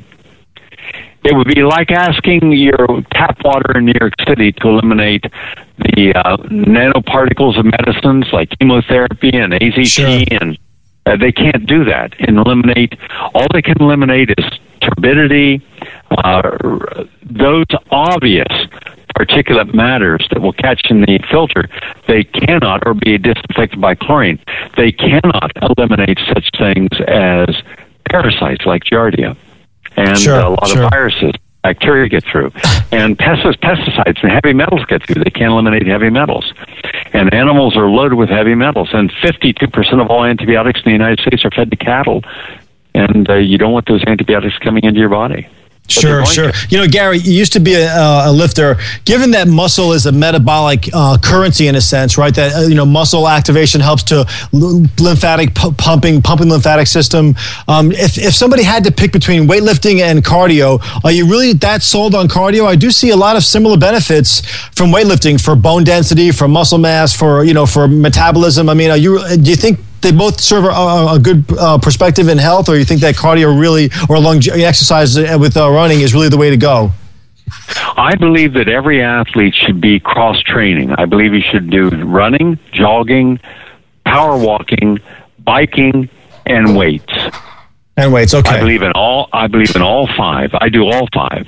It would be like asking your tap water in New York City to eliminate the uh, nanoparticles of medicines like chemotherapy and A Z T, sure. and uh, they can't do that. And eliminate, all they can eliminate is turbidity, uh, those obvious particulate matters that will catch in the filter. They cannot, or be disinfected by chlorine, they cannot eliminate such things as parasites like Giardia. And sure, a lot sure. of viruses, bacteria get through. And pesticides and heavy metals get through. They can't eliminate heavy metals. And animals are loaded with heavy metals. And fifty-two percent of all antibiotics in the United States are fed to cattle. And uh, you don't want those antibiotics coming into your body. Sure, sure. You know, Gary, you used to be a, uh, a lifter. Given that muscle is a metabolic uh, currency in a sense, right? That, uh, you know, muscle activation helps to lymphatic pu- pumping, pumping lymphatic system. Um, if, if somebody had to pick between weightlifting and cardio, are you really that sold on cardio? I do see a lot of similar benefits from weightlifting for bone density, for muscle mass, for, you know, for metabolism. I mean, are you, do you think they both serve a, a good uh, perspective in health, or you think that cardio really, or long exercise with uh, running is really the way to go? I believe that every athlete should be cross-training. I believe you should do running, jogging, power walking, biking, and weights. And weights, okay. I believe in all. I believe in all five. I do all five.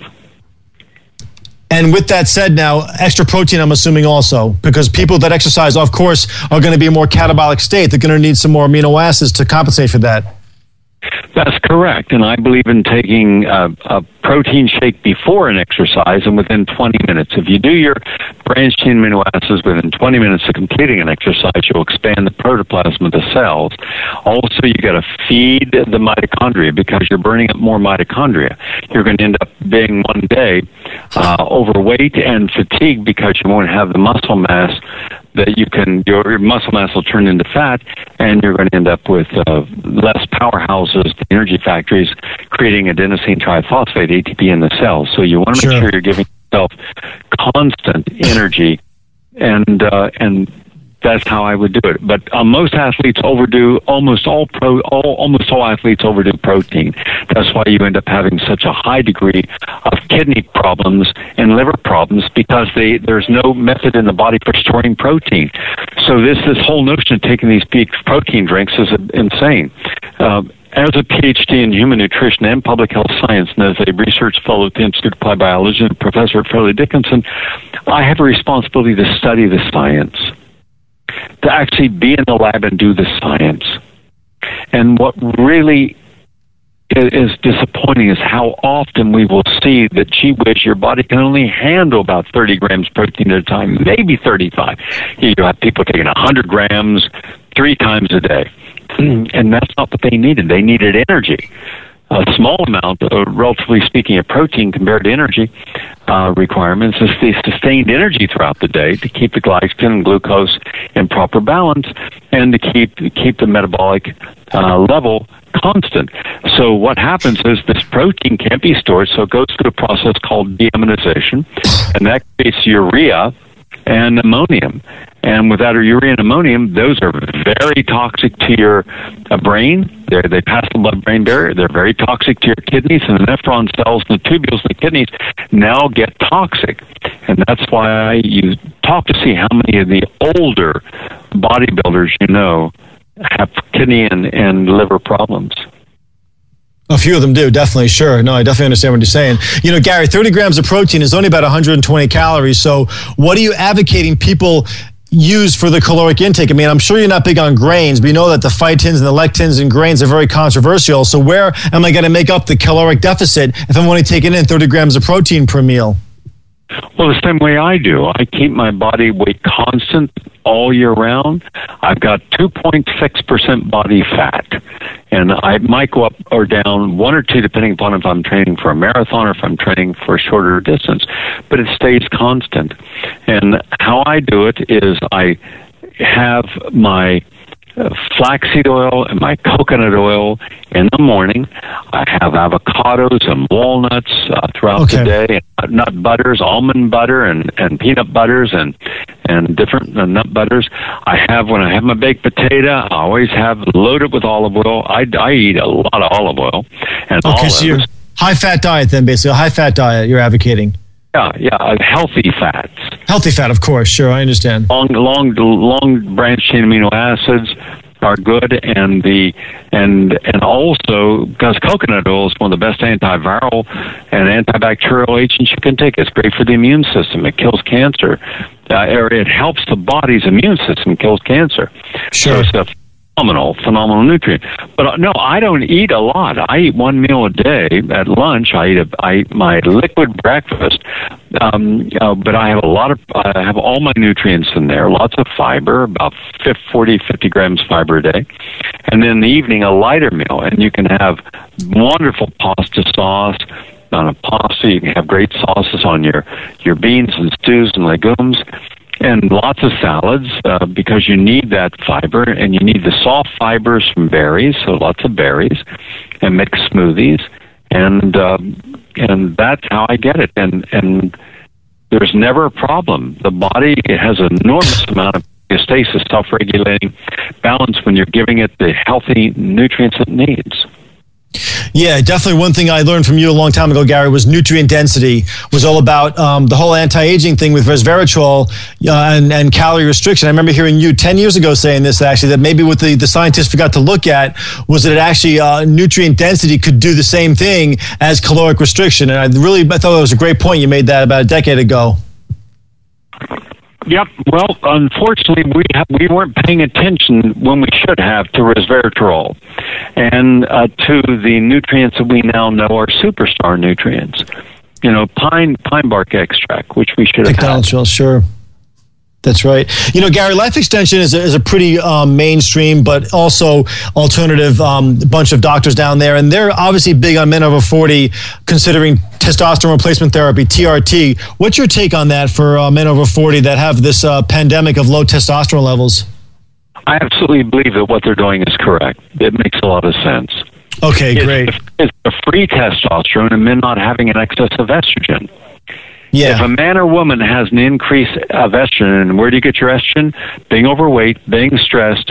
And with that said now, extra protein, I'm assuming also, because people that exercise, of course, are going to be in a more catabolic state. They're going to need some more amino acids to compensate for that. That's correct. And I believe in taking a, a protein shake before an exercise and within twenty minutes. If you do your branched chain amino acids within twenty minutes of completing an exercise, you'll expand the protoplasm of the cells. Also, you got to feed the mitochondria because you're burning up more mitochondria. You're going to end up being one day uh, overweight and fatigued because you won't have the muscle mass that you can, your muscle mass will turn into fat, and you're going to end up with uh, less powerhouses, the energy factories, creating adenosine triphosphate, A T P, in the cells. So you want to make sure. sure you're giving yourself constant energy, and uh, and that's how I would do it. But uh, most athletes overdo, almost all pro, all, almost all athletes overdo protein. That's why you end up having such a high degree of kidney problems and liver problems, because they, there's no method in the body for storing protein. So this this whole notion of taking these peak protein drinks is insane. Uh, As a P H D in human nutrition and public health science, and as a research fellow at the Institute of Applied Biology and a professor at Fairleigh Dickinson, I have a responsibility to study the science, to actually be in the lab and do the science. And what really is disappointing is how often we will see that, gee whiz, your body can only handle about thirty grams protein at a time, maybe thirty-five. You have people taking one hundred grams three times a day. And that's not what they needed. They needed energy. A small amount, uh, relatively speaking, of protein compared to energy uh, requirements is the sustained energy throughout the day to keep the glycogen and glucose in proper balance and to keep keep the metabolic uh, level constant. So what happens is this protein can't be stored, so it goes through a process called deaminization, and that creates urea and ammonium. And without urea and ammonium, those are very toxic to your uh, brain. They're, they pass the blood-brain barrier. They're very toxic to your kidneys, and the nephron cells and the tubules in the kidneys now get toxic. And that's why you talk to see how many of the older bodybuilders you know have kidney and, and liver problems. A few of them do, definitely, sure. No, I definitely understand what you're saying. You know, Gary, thirty grams of protein is only about one hundred twenty calories. So what are you advocating people use for the caloric intake? I mean, I'm sure you're not big on grains, but you know that the phytins and the lectins and grains are very controversial. So where am I going to make up the caloric deficit if I'm only taking in thirty grams of protein per meal? Well, the same way I do. I keep my body weight constant all year round. I've got two point six percent body fat, and I might go up or down one or two depending upon if I'm training for a marathon or if I'm training for a shorter distance, but it stays constant. And how I do it is I have my Uh, flaxseed oil and my coconut oil in the morning. I have avocados and walnuts uh, throughout okay. the day, and nut butters, almond butter, and, and peanut butters, and and different uh, nut butters. I have, when I have my baked potato, I always have loaded with olive oil. I, I eat a lot of olive oil. And okay, olives. so you're high-fat diet then, basically. A high-fat diet you're advocating. Yeah, yeah, uh, healthy fats. Healthy fat, of course. Sure, I understand. Long, long, long branch chain amino acids are good, and the and and also because coconut oil is one of the best antiviral and antibacterial agents you can take. It's great for the immune system. It kills cancer. Uh, or it helps the body's immune system, kills cancer. Sure. So it's a phenomenal, phenomenal nutrient. But uh, no, I don't eat a lot. I eat one meal a day. At lunch, I eat, a, I eat my liquid breakfast. Um, uh, but I have a lot of, I have all my nutrients in there. Lots of fiber, about forty, fifty grams fiber a day. And then in the evening, a lighter meal. And you can have wonderful pasta sauce. On a pasta, you can have great sauces on your, your beans and stews and legumes. And lots of salads uh, because you need that fiber, and you need the soft fibers from berries, so lots of berries, and mixed smoothies, and uh, and that's how I get it. And and there's never a problem. The body has an enormous amount of homeostasis, self-regulating balance when you're giving it the healthy nutrients it needs. Yeah, definitely. One thing I learned from you a long time ago, Gary, was nutrient density was all about um, the whole anti-aging thing with resveratrol uh, and, and calorie restriction. I remember hearing you ten years ago saying this, actually, that maybe what the, the scientists forgot to look at was that it actually uh, nutrient density could do the same thing as caloric restriction. And I really I thought that was a great point you made that about a decade ago. Yep. Well, unfortunately, we ha- we weren't paying attention when we should have to resveratrol and uh, to the nutrients that we now know are superstar nutrients. You know, pine pine bark extract, which we should have had. Sure. That's right. You know, Gary, Life Extension is a, is a pretty um, mainstream, but also alternative um, bunch of doctors down there. And they're obviously big on men over forty, considering testosterone replacement therapy, T R T. What's your take on that for uh, men over forty that have this uh, pandemic of low testosterone levels? I absolutely believe that what they're doing is correct. It makes a lot of sense. Okay, it's, great. It's a free testosterone and men not having an excess of estrogen. Yeah. If a man or woman has an increase of estrogen, and where do you get your estrogen? Being overweight, being stressed,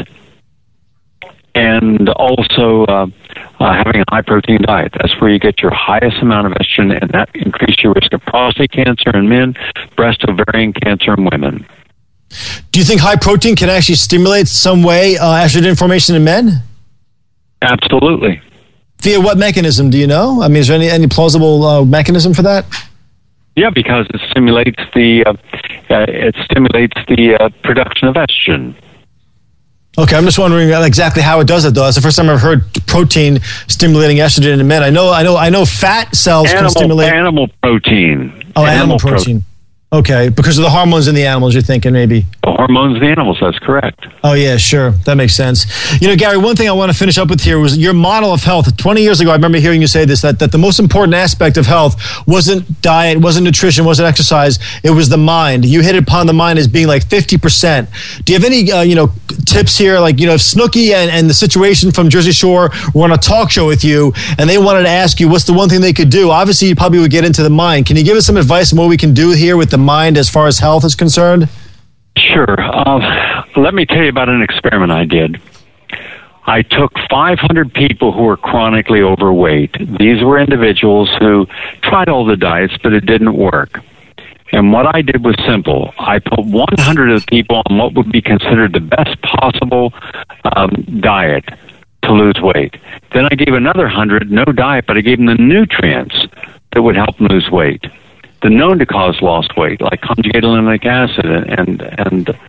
and also uh, uh, having a high-protein diet. That's where you get your highest amount of estrogen, and that increases your risk of prostate cancer in men, breast ovarian cancer in women. Do you think high protein can actually stimulate some way uh, estrogen formation in men? Absolutely. Via what mechanism, do you know? I mean, is there any, any plausible uh, mechanism for that? Yeah, because it stimulates the uh, uh, it stimulates the uh, production of estrogen. Okay, I'm just wondering exactly how it does it, though. That's the first time I've heard protein stimulating estrogen in men. I know, I know, I know. Fat cells animal, can stimulate animal protein. Oh, animal, animal protein. protein. Okay, because of the hormones in the animals, you're thinking maybe. The hormones in the animals, that's correct. Oh, yeah, sure. That makes sense. You know, Gary, one thing I want to finish up with here was your model of health. twenty years ago, I remember hearing you say this, that, that the most important aspect of health wasn't diet, wasn't nutrition, wasn't exercise. It was the mind. You hit upon the mind as being like fifty percent. Do you have any, uh, you know, tips here? Like, you know, if Snooki and, and the situation from Jersey Shore were on a talk show with you and they wanted to ask you what's the one thing they could do, obviously you probably would get into the mind. Can you give us some advice on what we can do here with the mind as far as health is concerned? Sure. Uh, let me tell you about an experiment I did. I took five hundred people who were chronically overweight. These were individuals who tried all the diets, but it didn't work. And what I did was simple. I put one hundred of the people on what would be considered the best possible um, diet to lose weight. Then I gave another one hundred no diet, but I gave them the nutrients that would help them lose weight. The known to cause lost weight, like conjugated linoleic acid and and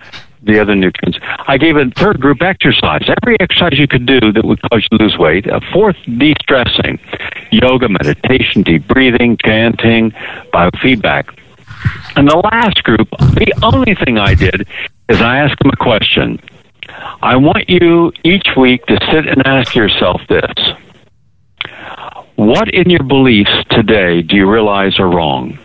the other nutrients. I gave a third group exercise. Every exercise you could do that would cause you to lose weight. A fourth, de-stressing. Yoga, meditation, deep breathing, chanting, biofeedback. And the last group, the only thing I did is I asked them a question. I want you each week to sit and ask yourself this. What in your beliefs today do you realize are wrong?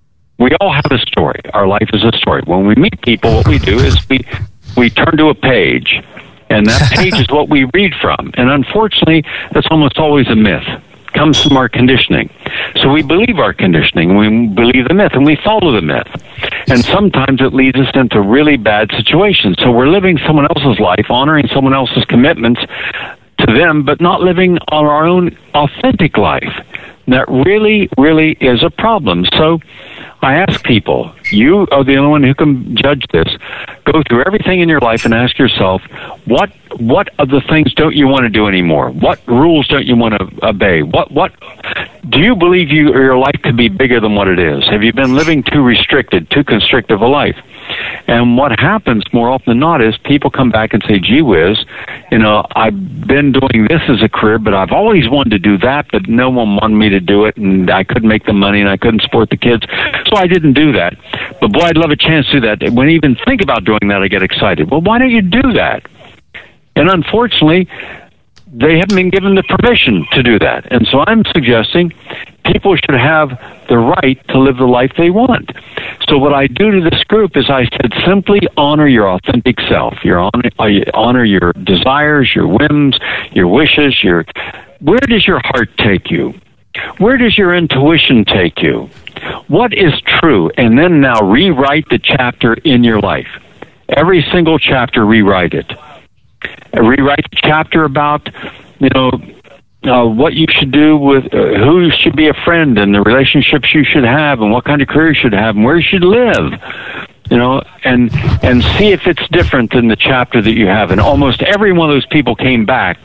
We all have a story. Our life is a story. When we meet people, what we do is we, we turn to a page, and that page is what we read from. And unfortunately, that's almost always a myth. It comes from our conditioning. So we believe our conditioning, we believe the myth, and we follow the myth. And sometimes it leads us into really bad situations. So we're living someone else's life, honoring someone else's commitments to them, but not living on our own authentic life. That really, really is a problem. So I ask people, you are the only one who can judge this. Go through everything in your life and ask yourself, what what of the things don't you want to do anymore? What rules don't you want to obey? What what do you believe you your life could be bigger than what it is? Have you been living too restricted, too constrictive a life? And what happens more often than not is people come back and say, gee whiz, you know, I've been doing this as a career, but I've always wanted to do that, but no one wanted me to do it, and I couldn't make the money, and I couldn't support the kids, so I didn't do that. But boy, I'd love a chance to do that. When I even think about doing that, I get excited. Well, why don't you do that? And unfortunately, they haven't been given the permission to do that. And so I'm suggesting people should have the right to live the life they want. So what I do to this group is I said, simply honor your authentic self. Your honor, honor your desires, your whims, your wishes. Your where does your heart take you? Where does your intuition take you? What is true? And then now rewrite the chapter in your life. Every single chapter, rewrite it. Rewrite the chapter about, you know, uh, what you should do with, uh, who should be a friend, and the relationships you should have, and what kind of career you should have, and where you should live. You know, and and see if it's different than the chapter that you have. And almost every one of those people came back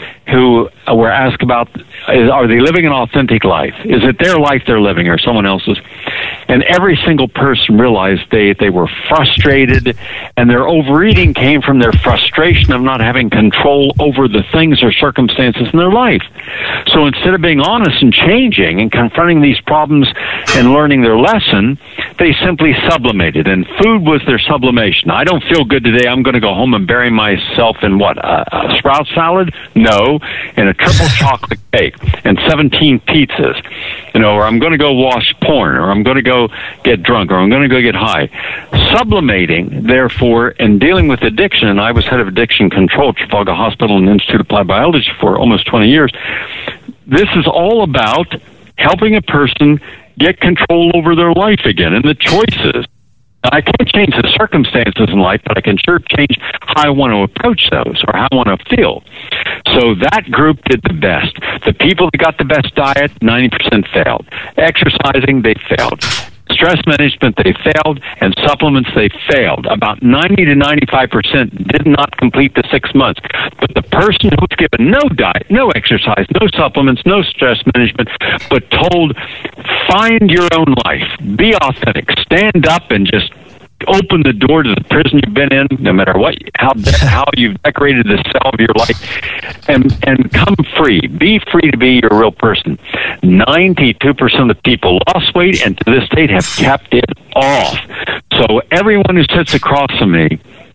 who were asked about, is, are they living an authentic life? Is it their life they're living or someone else's? And every single person realized they, they were frustrated, and their overeating came from their frustration of not having control over the things or circumstances in their life. So instead of being honest and changing and confronting these problems and learning their lesson, they simply sublimated, and food was their sublimation. I don't feel good today. I'm going to go home and bury myself in what, a, a sprout salad? No, in a triple chocolate cake and seventeen pizzas. You know, or I'm going to go watch porn, or I'm going to go get drunk, or I'm going to go get high. Sublimating, therefore, and dealing with addiction, and I was head of addiction control at Trafalgar Hospital and Institute of Applied Biology for almost twenty years. This is all about helping a person get control over their life again and the choices. I can't change the circumstances in life, but I can sure change how I want to approach those or how I want to feel. So that group did the best. The people that got the best diet, ninety percent failed. Exercising, they failed. Stress management, they failed. And supplements, they failed. About ninety to ninety-five percent did not complete the six months. But the person who was given no diet, no exercise, no supplements, no stress management, but told, find your own life, be authentic, stand up and just open the door to the prison you've been in, no matter what, how de- how you've decorated the cell of your life, and and come free. Be free to be your real person. ninety-two percent of the people lost weight, and to this date have kept it off. So everyone who sits across from me,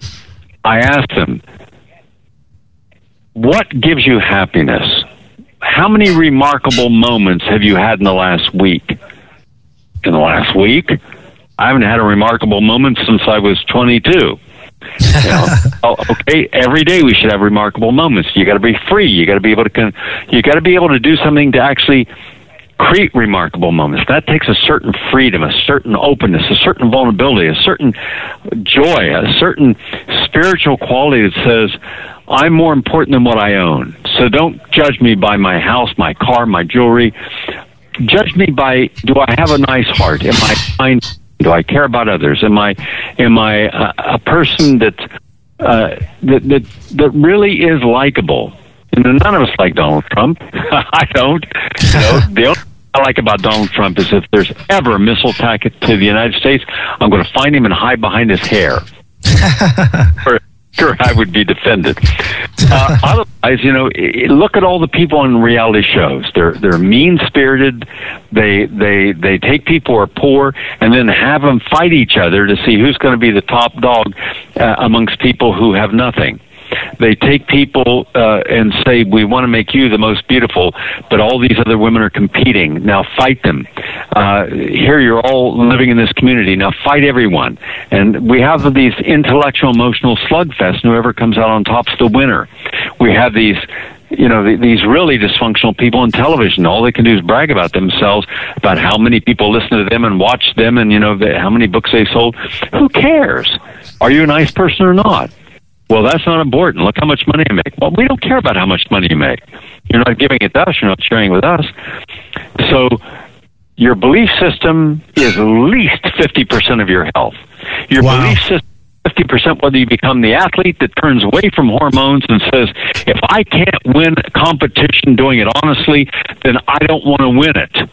I ask them, what gives you happiness? How many remarkable moments have you had in the last week? In the last week? I haven't had a remarkable moment since I was twenty-two. You know? Oh, okay, every day we should have remarkable moments. You got to be free. You got to be able to. Con- you got to be able to do something to actually create remarkable moments. That takes a certain freedom, a certain openness, a certain vulnerability, a certain joy, a certain spiritual quality that says, I'm more important than what I own. So don't judge me by my house, my car, my jewelry. Judge me by, do I have a nice heart? Am I kind? Do I care about others? Am I am I a, a person that, uh, that that that really is likable? And none of us like Donald Trump. I don't. You know, the only thing I like about Donald Trump is if there's ever a missile attack to the United States, I'm going to find him and hide behind his hair. or, sure, I would be defended. Uh, otherwise, you know, look at all the people on reality shows. They're they're mean spirited. They they they take people who are poor and then have them fight each other to see who's going to be the top dog uh, amongst people who have nothing. They take people uh, and say, we want to make you the most beautiful, but all these other women are competing. Now fight them. Uh, here you're all living in this community. Now fight everyone. And we have these intellectual, emotional slugfests, and whoever comes out on top is the winner. We have these... You know, these really dysfunctional people on television. All they can do is brag about themselves, about how many people listen to them and watch them, and, you know, how many books they sold. Who cares? Are you a nice person or not? Well, that's not important. Look how much money you make. Well, we don't care about how much money you make. You're not giving it to us. You're not sharing with us. So your belief system is at least fifty percent of your health. Your wow. belief system fifty percent whether you become the athlete that turns away from hormones and says, if I can't win a competition doing it honestly, then I don't want to win it.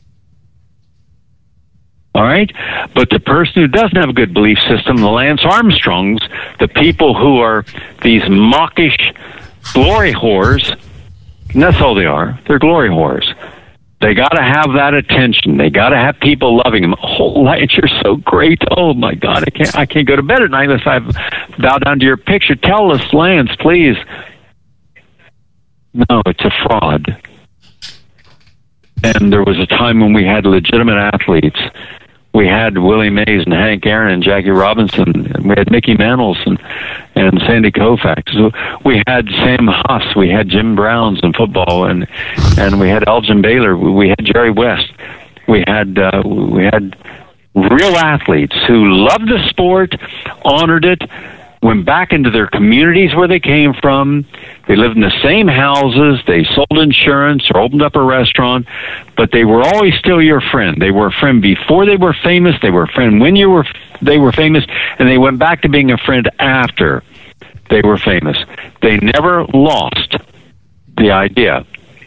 All right? But the person who doesn't have a good belief system, the Lance Armstrongs, the people who are these mawkish glory whores, and that's all they are. They're glory whores. They got to have that attention. They got to have people loving them. Oh, Lance, you're so great. Oh my God, I can't. I can't go to bed at night unless I bow down to your picture. Tell us, Lance, please. No, it's a fraud. And there was a time when we had legitimate athletes. We had Willie Mays and Hank Aaron and Jackie Robinson. And we had Mickey Mantles and, and Sandy Koufax. So we had Sam Huss. We had Jim Browns in football, and and we had Elgin Baylor. We had Jerry West. We had uh, we had real athletes who loved the sport, honored it, went back into their communities where they came from. They lived in the same houses. They sold insurance or opened up a restaurant, but they were always still your friend. They were a friend before they were famous. They were a friend when you were they were famous, and they went back to being a friend after they were famous. They never lost the idea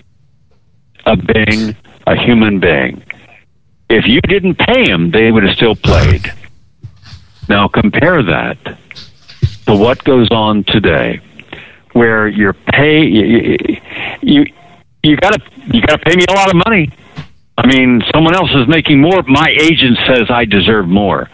of being a human being. If you didn't pay them, they would have still played. Now compare that to what goes on today, where you're pay you you, you gotta you gotta pay me a lot of money. I mean, someone else is making more. My agent says I deserve more.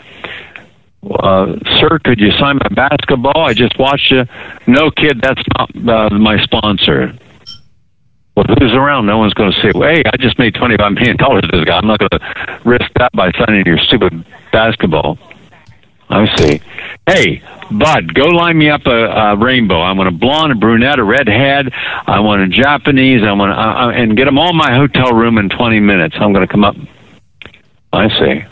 Uh, sir, could you sign my basketball? I just watched you. No, kid, that's not uh, my sponsor. Well, who's around? No one's going to say, well, hey, I just made twenty-five million dollars this guy. I'm not going to risk that by signing your stupid basketball. I see. Hey, Bud, go line me up a, a rainbow. I want a blonde, a brunette, a redhead. I want a Japanese. I want, uh, and get them all in my hotel room in twenty minutes. I'm going to come up. I see.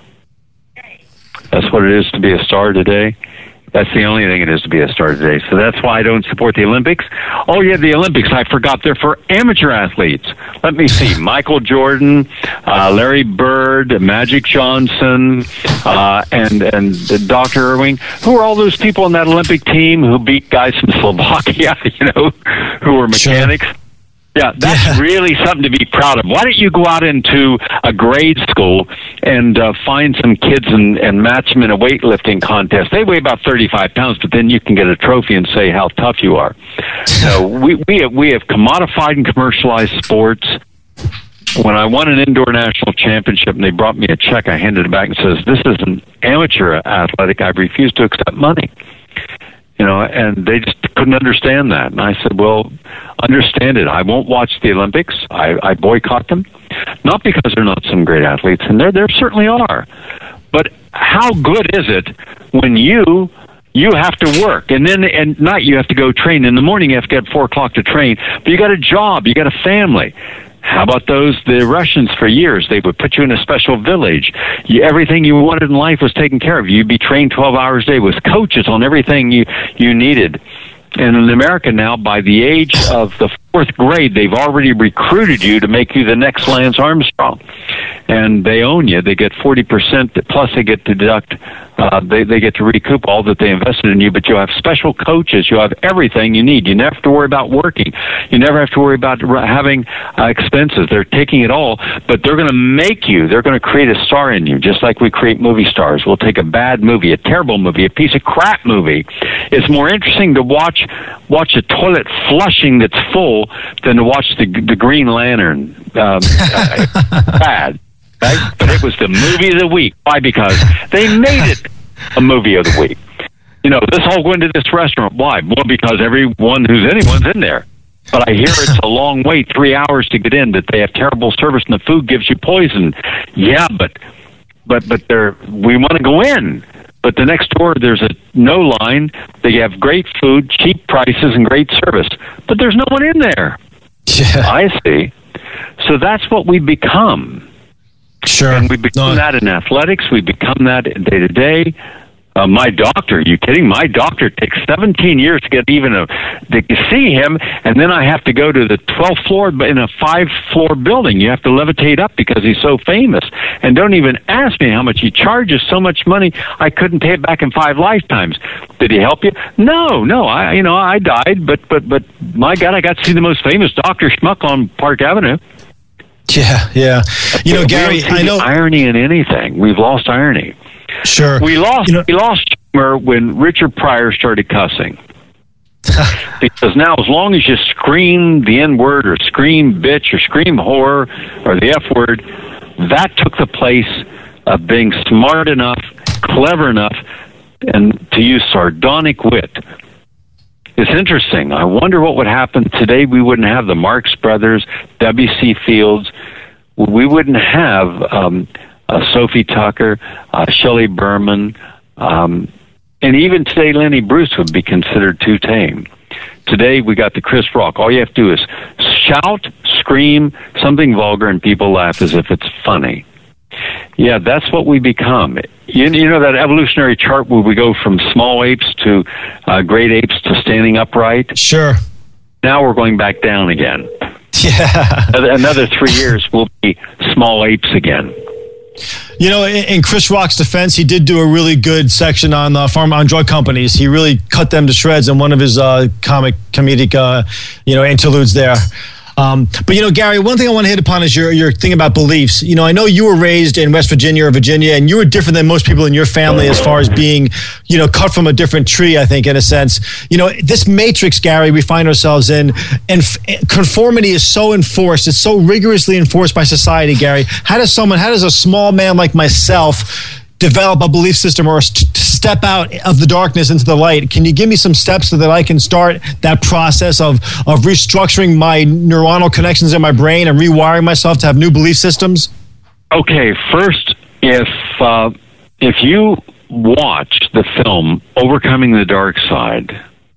That's what it is to be a star today. That's the only thing it is to be a star today. So that's why I don't support the Olympics. Oh, yeah, the Olympics. I forgot they're for amateur athletes. Let me see. Michael Jordan, uh, Larry Bird, Magic Johnson, uh, and and Doctor Irving. Who are all those people on that Olympic team who beat guys from Slovakia, you know, who were mechanics? Sure. Yeah, that's yeah. really something to be proud of. Why don't you go out into a grade school and uh, find some kids and, and match them in a weightlifting contest? They weigh about thirty-five pounds, but then you can get a trophy and say how tough you are. So we we have, we have commodified and commercialized sports. When I won an indoor national championship and they brought me a check, I handed it back and says, this is an amateur athletic. I refuse to accept money. You know, and they just couldn't understand that. And I said, well, understand it. I won't watch the Olympics. I, I boycott them. Not because they're not some great athletes, and there there certainly are. But how good is it when you you have to work, and then at night you have to go train. In the morning you have to get at four o'clock to train. But you got a job. You got a family. How about those, the Russians for years? They would put you in a special village. You, everything you wanted in life was taken care of. You'd be trained twelve hours a day with coaches on everything you, you needed. And in America now, by the age of the fourth grade, they've already recruited you to make you the next Lance Armstrong. And they own you. They get forty percent, plus they get to deduct Uh, they, they get to recoup all that they invested in you, but you have special coaches. You have everything you need. You never have to worry about working. You never have to worry about having uh, expenses. They're taking it all, but they're going to make you. They're going to create a star in you, just like we create movie stars. We'll take a bad movie, a terrible movie, a piece of crap movie. It's more interesting to watch watch a toilet flushing that's full than to watch the, the Green Lantern um, uh, bad. Right? But it was the movie of the week. Why? Because they made it a movie of the week. You know, let's all go into this restaurant. Why? Well, because everyone who's anyone's in there. But I hear it's a long wait, three hours to get in, that they have terrible service and the food gives you poison. Yeah, but but but they're, we want to go in. But the next door, there's a no line. They have great food, cheap prices, and great service. But there's no one in there. Yeah. I see. So that's what we become. Sure. And we become no. that in athletics. We become that day to day. Uh, my doctor, are you kidding? My doctor takes seventeen years to get even a, to see him, and then I have to go to the twelfth floor in a five-floor building. You have to levitate up because he's so famous. And don't even ask me how much he charges. So much money, I couldn't pay it back in five lifetimes. Did he help you? No, no. I, you know, I died, but but but my God, I got to see the most famous Doctor Schmuck on Park Avenue. Yeah, yeah. You know, we Gary, don't see I know irony in anything. We've lost irony. Sure. We lost. You know, we lost humor when Richard Pryor started cussing. Because now, as long as you scream the N word or scream bitch or scream whore or the F word, that took the place of being smart enough, clever enough, and to use sardonic wit. It's interesting. I wonder what would happen today. We wouldn't have the Marx Brothers, W C Fields. We wouldn't have um, uh, Sophie Tucker, uh, Shelley Berman, um, and even today Lenny Bruce would be considered too tame. Today we got the Chris Rock. All you have to do is shout, scream, something vulgar, and people laugh as if it's funny. Yeah, that's what we become. You, you know that evolutionary chart where we go from small apes to uh, great apes to standing upright? Sure. Now we're going back down again. Yeah. Another three years, we'll be small apes again. You know, in, in Chris Rock's defense, he did do a really good section on uh, farm on drug companies. He really cut them to shreds in one of his uh, comic comedic, uh, you know, interludes there. Um, but, you know, Gary, one thing I want to hit upon is your, your thing about beliefs. You know, I know you were raised in West Virginia or Virginia, and you were different than most people in your family as far as being, you know, cut from a different tree, I think, in a sense. You know, this matrix, Gary, we find ourselves in, and f- conformity is so enforced. It's so rigorously enforced by society, Gary. How does someone, how does a small man like myself develop a belief system or st- step out of the darkness into the light? Can you give me some steps so that I can start that process of, of restructuring my neuronal connections in my brain and rewiring myself to have new belief systems? Okay, first, if uh, if you watch the film Overcoming the Dark Side,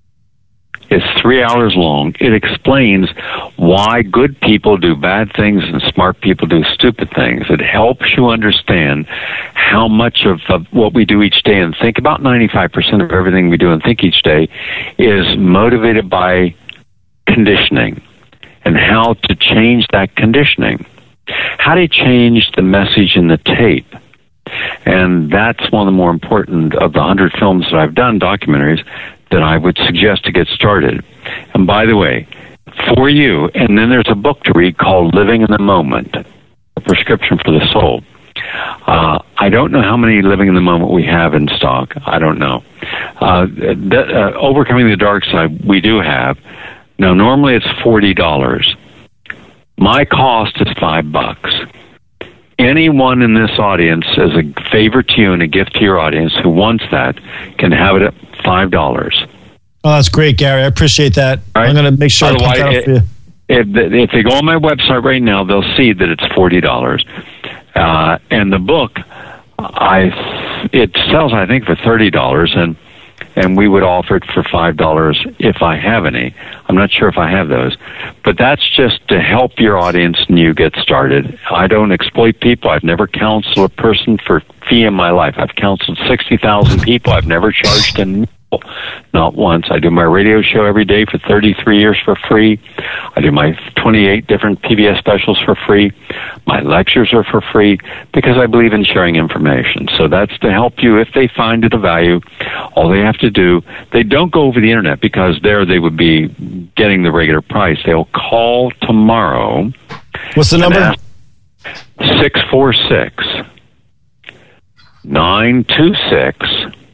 it's three hours long. It explains why good people do bad things and smart people do stupid things. It helps you understand how much of, of what we do each day, and think about ninety-five percent of everything we do and think each day, is motivated by conditioning, and how to change that conditioning. How to change the message in the tape. And that's one of the more important of the one hundred films that I've done, documentaries, that I would suggest to get started. And by the way, for you, and then there's a book to read called Living in the Moment, A Prescription for the Soul. Uh, I don't know how many Living in the Moment we have in stock. I don't know. Uh, that, uh, Overcoming the Dark Side, we do have. Now, normally it's forty dollars. My cost is five bucks. Anyone in this audience, as a favor to you and a gift to your audience who wants that, can have it at five dollars. Oh, that's great, Gary. I appreciate that. Right. I'm going to make sure Otherwise, I put that up it, for you. If, if they go on my website right now, they'll see that it's forty dollars. Uh, and the book, I it sells, I think, for thirty dollars, and and we would offer it for five dollars if I have any. I'm not sure if I have those. But that's just to help your audience and you get started. I don't exploit people. I've never counseled a person for fee in my life. I've counseled sixty thousand people. I've never charged them not once. I do my radio show every day for thirty-three years for free. I do my twenty-eight different P B S specials for free. My lectures are for free because I believe in sharing information. So that's to help you if they find it of value. All they have to do, they don't go over the internet because there they would be getting the regular price. They'll call tomorrow. What's the number? six four six, nine two six,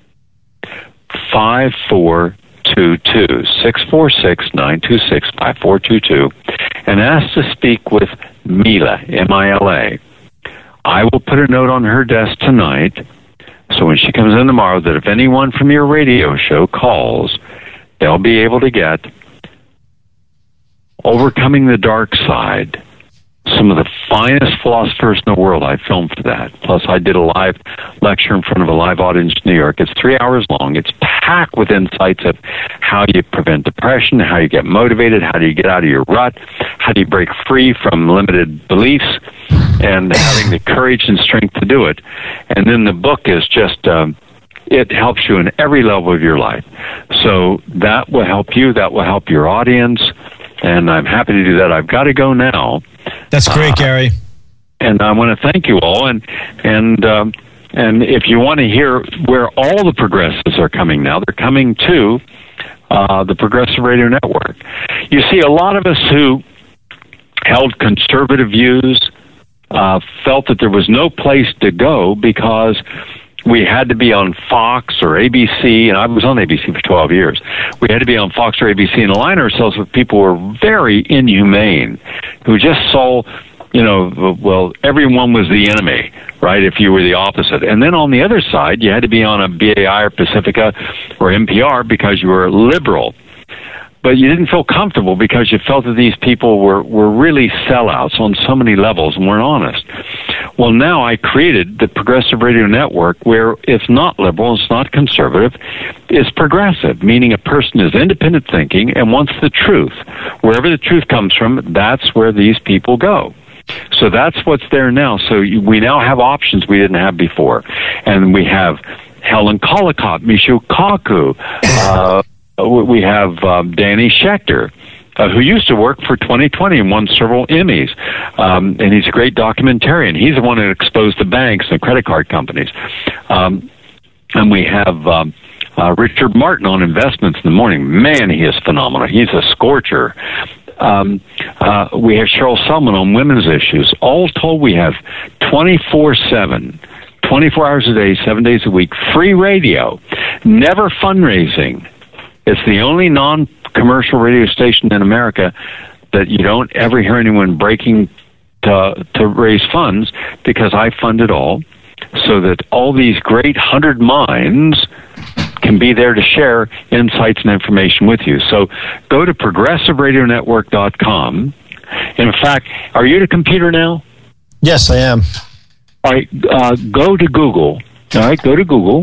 five four two two. six four six, nine two six, five four two two. And ask to speak with Mila, M I L A. I will put a note on her desk tonight, so when she comes in tomorrow, that if anyone from your radio show calls, they'll be able to get Overcoming the Dark Side. Some of the finest philosophers in the world I filmed for that. Plus, I did a live lecture in front of a live audience in New York. It's three hours long. It's packed with insights of how you prevent depression, how you get motivated, how do you get out of your rut, how do you break free from limited beliefs, and having the courage and strength to do it. And then the book is just, um, it helps you in every level of your life. So that will help you. That will help your audience. And I'm happy to do that. I've got to go now. That's great, uh, Gary. And I want to thank you all. And and um, and if you want to hear where all the progressives are coming now, they're coming to uh, the Progressive Radio Network. You see, a lot of us who held conservative views uh, felt that there was no place to go because we had to be on Fox or A B C, and I was on A B C for twelve years. We had to be on Fox or A B C and align ourselves with people who were very inhumane, who just saw, you know, well, everyone was the enemy, right, if you were the opposite. And then on the other side, you had to be on a B A I or Pacifica or N P R because you were liberal. But you didn't feel comfortable because you felt that these people were, were really sellouts on so many levels and weren't honest. Well, now I created the Progressive Radio Network where it's not liberal, it's not conservative, it's progressive, meaning a person is independent thinking and wants the truth. Wherever the truth comes from, that's where these people go. So that's what's there now. So we now have options we didn't have before. And we have Helen Collicott, Michio Kaku, uh, we have um, Danny Schechter, uh, who used to work for twenty twenty and won several Emmys. Um, and he's a great documentarian. He's the one that exposed the banks and credit card companies. Um, and we have um, uh, Richard Martin on investments in the morning. Man, he is phenomenal. He's a scorcher. Um, uh, we have Cheryl Selman on women's issues. All told, we have twenty-four seven, twenty-four hours a day, seven days a week, free radio, never fundraising. It's the only non-commercial radio station in America that you don't ever hear anyone breaking to, to raise funds because I fund it all so that all these great hundred minds can be there to share insights and information with you. So go to progressive radio network dot com. In fact, are you at a computer now? Yes, I am. All right, uh, go to Google. All right, go to Google.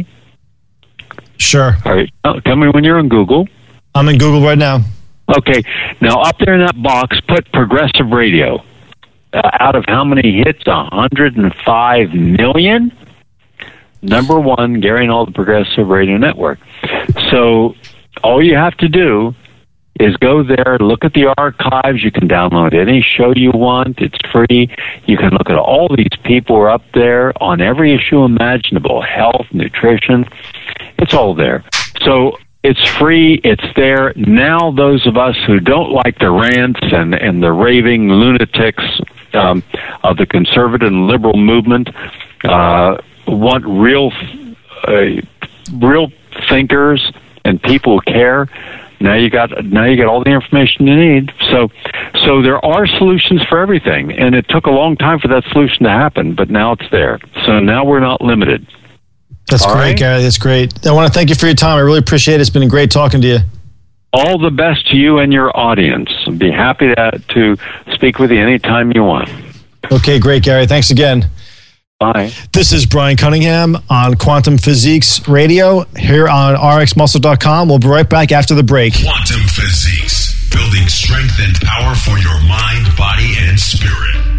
Sure. All right. Tell me when you're in Google. I'm in Google right now. Okay. Now, up there in that box, put Progressive Radio. Uh, out of how many hits? one hundred five million? Number one, Gary and all the Progressive Radio Network. So all you have to do is go there, look at the archives. You can download any show you want. It's free. You can look at all these people who are up there on every issue imaginable, health, nutrition. It's all there. So it's free. It's there. Now those of us who don't like the rants and, and the raving lunatics um, of the conservative and liberal movement uh, want real, uh, real thinkers and people who care. Now you got now you got all the information you need. So so there are solutions for everything, and it took a long time for that solution to happen, but now it's there. So now we're not limited. That's all great, right? Gary. That's great. I want to thank you for your time. I really appreciate it. It's been great talking to you. All the best to you and your audience. I'd be happy to, to speak with you anytime you want. Okay, great, Gary. Thanks again. Bye. This is Brian Cunningham on Quantum Physiques Radio here on R X muscle dot com. We'll be right back after the break. Quantum Physiques, building strength and power for your mind, body, and spirit.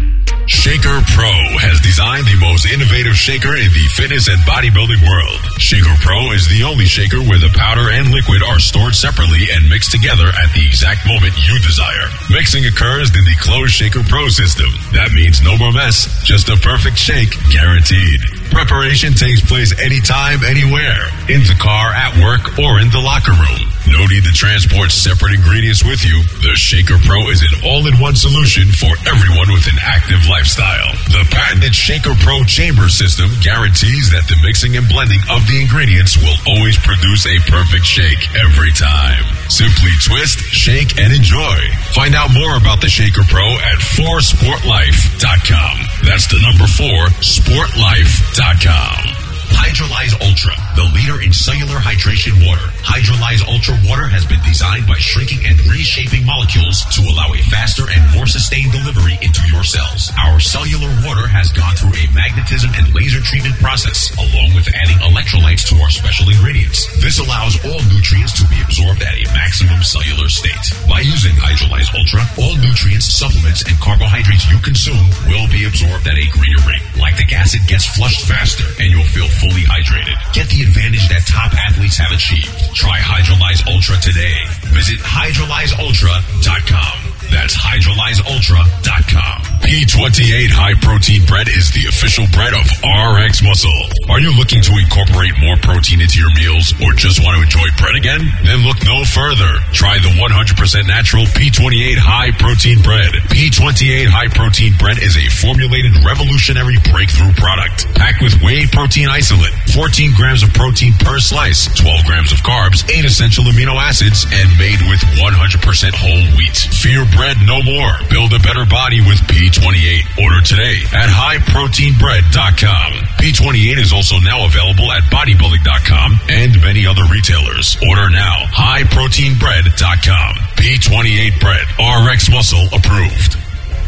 Shaker Pro has designed the most innovative shaker in the fitness and bodybuilding world. Shaker Pro is the only shaker where the powder and liquid are stored separately and mixed together at the exact moment you desire. Mixing occurs in the closed Shaker Pro system. That means no more mess, just a perfect shake guaranteed. Preparation takes place anytime, anywhere. In the car, at work, or in the locker room. No need to transport separate ingredients with you. The Shaker Pro is an all-in-one solution for everyone with an active lifestyle. The patented Shaker Pro chamber system guarantees that the mixing and blending of the ingredients will always produce a perfect shake every time. Simply twist, shake, and enjoy. Find out more about the Shaker Pro at four sport life dot com. That's the number four, sport life dot com. Hydrolyze Ultra, the leader in cellular hydration water. Hydrolyze Ultra water has been designed by shrinking and reshaping molecules to allow a faster and more sustained delivery into your cells. Our cellular water has gone through a magnetism and laser treatment process, along with adding electrolytes to our special ingredients. This allows all nutrients to be absorbed at a maximum cellular state. By using Hydrolyze Ultra, all nutrients, supplements, and carbohydrates you consume will be absorbed at a greater rate. Lactic acid gets flushed faster, and you'll feel fully hydrated. Get the advantage that top athletes have achieved. Try Hydrolyze Ultra today. Visit hydrolyze ultra dot com. That's hydrolyze ultra dot com. P twenty-eight High Protein Bread is the official bread of R X Muscle. Are you looking to incorporate more protein into your meals or just want to enjoy bread again? Then look no further. Try the one hundred percent natural P twenty-eight High Protein Bread. P twenty-eight High Protein Bread is a formulated revolutionary breakthrough product packed with whey protein isolate, fourteen grams of protein per slice, twelve grams of carbs, eight essential amino acids, and made with one hundred percent whole wheat. Fear bread no more. Build a better body with P twenty-eight. Order today at high protein bread dot com. P twenty-eight is also now available at bodybuilding dot com and many other retailers. Order now. high protein bread dot com. P twenty-eight bread. R X Muscle approved.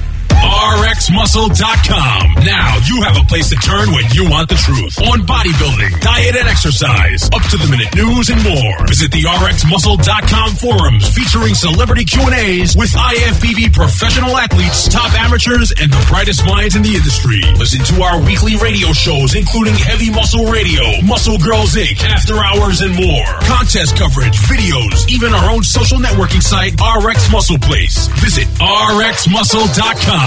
R X muscle dot com. Now you have a place to turn when you want the truth on bodybuilding, diet, and exercise, up to the minute news and more. Visit the R X muscle dot com forums featuring celebrity Q and A's with I F B B professional athletes, top amateurs, and the brightest minds in the industry. Listen to our weekly radio shows, including Heavy Muscle Radio, Muscle Girls Incorporated, After Hours, and more. Contest coverage, videos, even our own social networking site, R X Muscle Place. Visit R X muscle dot com.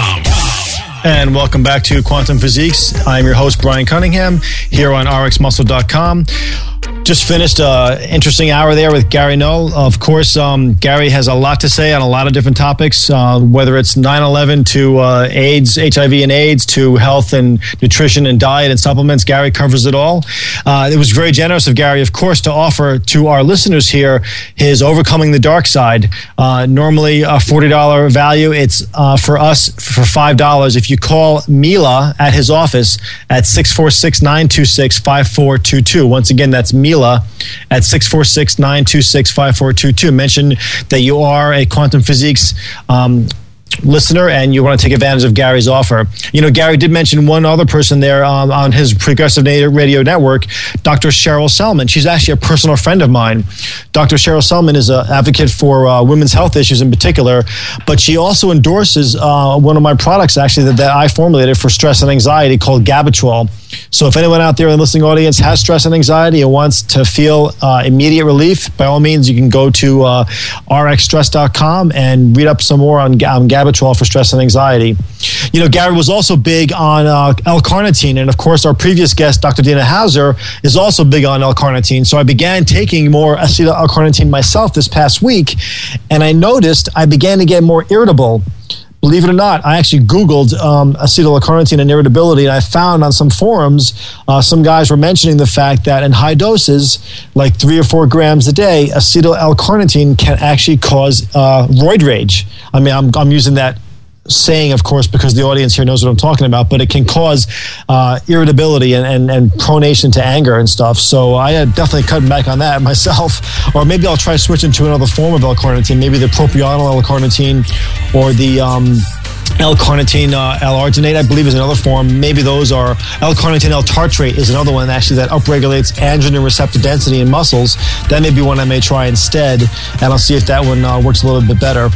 And welcome back to Quantum Physiques. I'm your host, Brian Cunningham, here on R X muscle dot com. Just finished an interesting hour there with Gary Null. Of course, um, Gary has a lot to say on a lot of different topics, uh, whether it's nine eleven to uh, AIDS, H I V and AIDS, to health and nutrition and diet and supplements. Gary covers it all. Uh, it was very generous of Gary, of course, to offer to our listeners here his Overcoming the Dark Side. Uh, normally a forty dollars value. It's uh, for us for five dollars. If you call Mila at his office at six four six, nine two six, five four two two. Once again, that's Mila at six four six, nine two six, five four two two. Mention that you are a Quantum Physiques um, listener and you want to take advantage of Gary's offer. You know, Gary did mention one other person there um, on his Progressive Radio Network, Doctor Cheryl Selman. She's actually a personal friend of mine. Doctor Cheryl Selman is an advocate for uh, women's health issues in particular, but she also endorses uh, one of my products actually that, that I formulated for stress and anxiety called Gabatrol. So if anyone out there in the listening audience has stress and anxiety and wants to feel uh, immediate relief, by all means, you can go to uh, R X stress dot com and read up some more on, on Gabatrol for stress and anxiety. You know, Gary was also big on uh, L-carnitine, and of course, our previous guest, Doctor Dina Hauser, is also big on L-carnitine. So I began taking more acetyl L-carnitine myself this past week, and I noticed I began to get more irritable. Believe it or not, I actually Googled um, acetyl L-carnitine and irritability, and I found on some forums, uh, some guys were mentioning the fact that in high doses, like three or four grams a day, acetyl L-carnitine can actually cause uh, roid rage. I mean, I'm, I'm using that saying, of course, because the audience here knows what I'm talking about, but it can cause uh, irritability and, and, and pronation to anger and stuff. So I had definitely cut back on that myself. Or maybe I'll try switching to another form of L-carnitine, maybe the propionyl L-carnitine or the um, L-carnitine uh, L-arginate, I believe, is another form. Maybe those are L-carnitine L-tartrate is another one actually that upregulates androgen receptor density in muscles. That may be one I may try instead, and I'll see if that one uh, works a little bit better.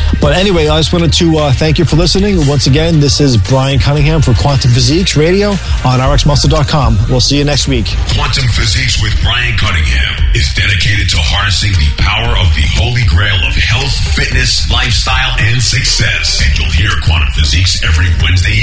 But anyway, I just wanted to uh, thank you for listening. Once again, this is Brian Cunningham for Quantum Physiques Radio on R X Muscle dot com. We'll see you next week. Quantum Physiques with Brian Cunningham is dedicated to harnessing the power of the holy grail of health, fitness, lifestyle, and success. And you'll hear Quantum Physiques every Wednesday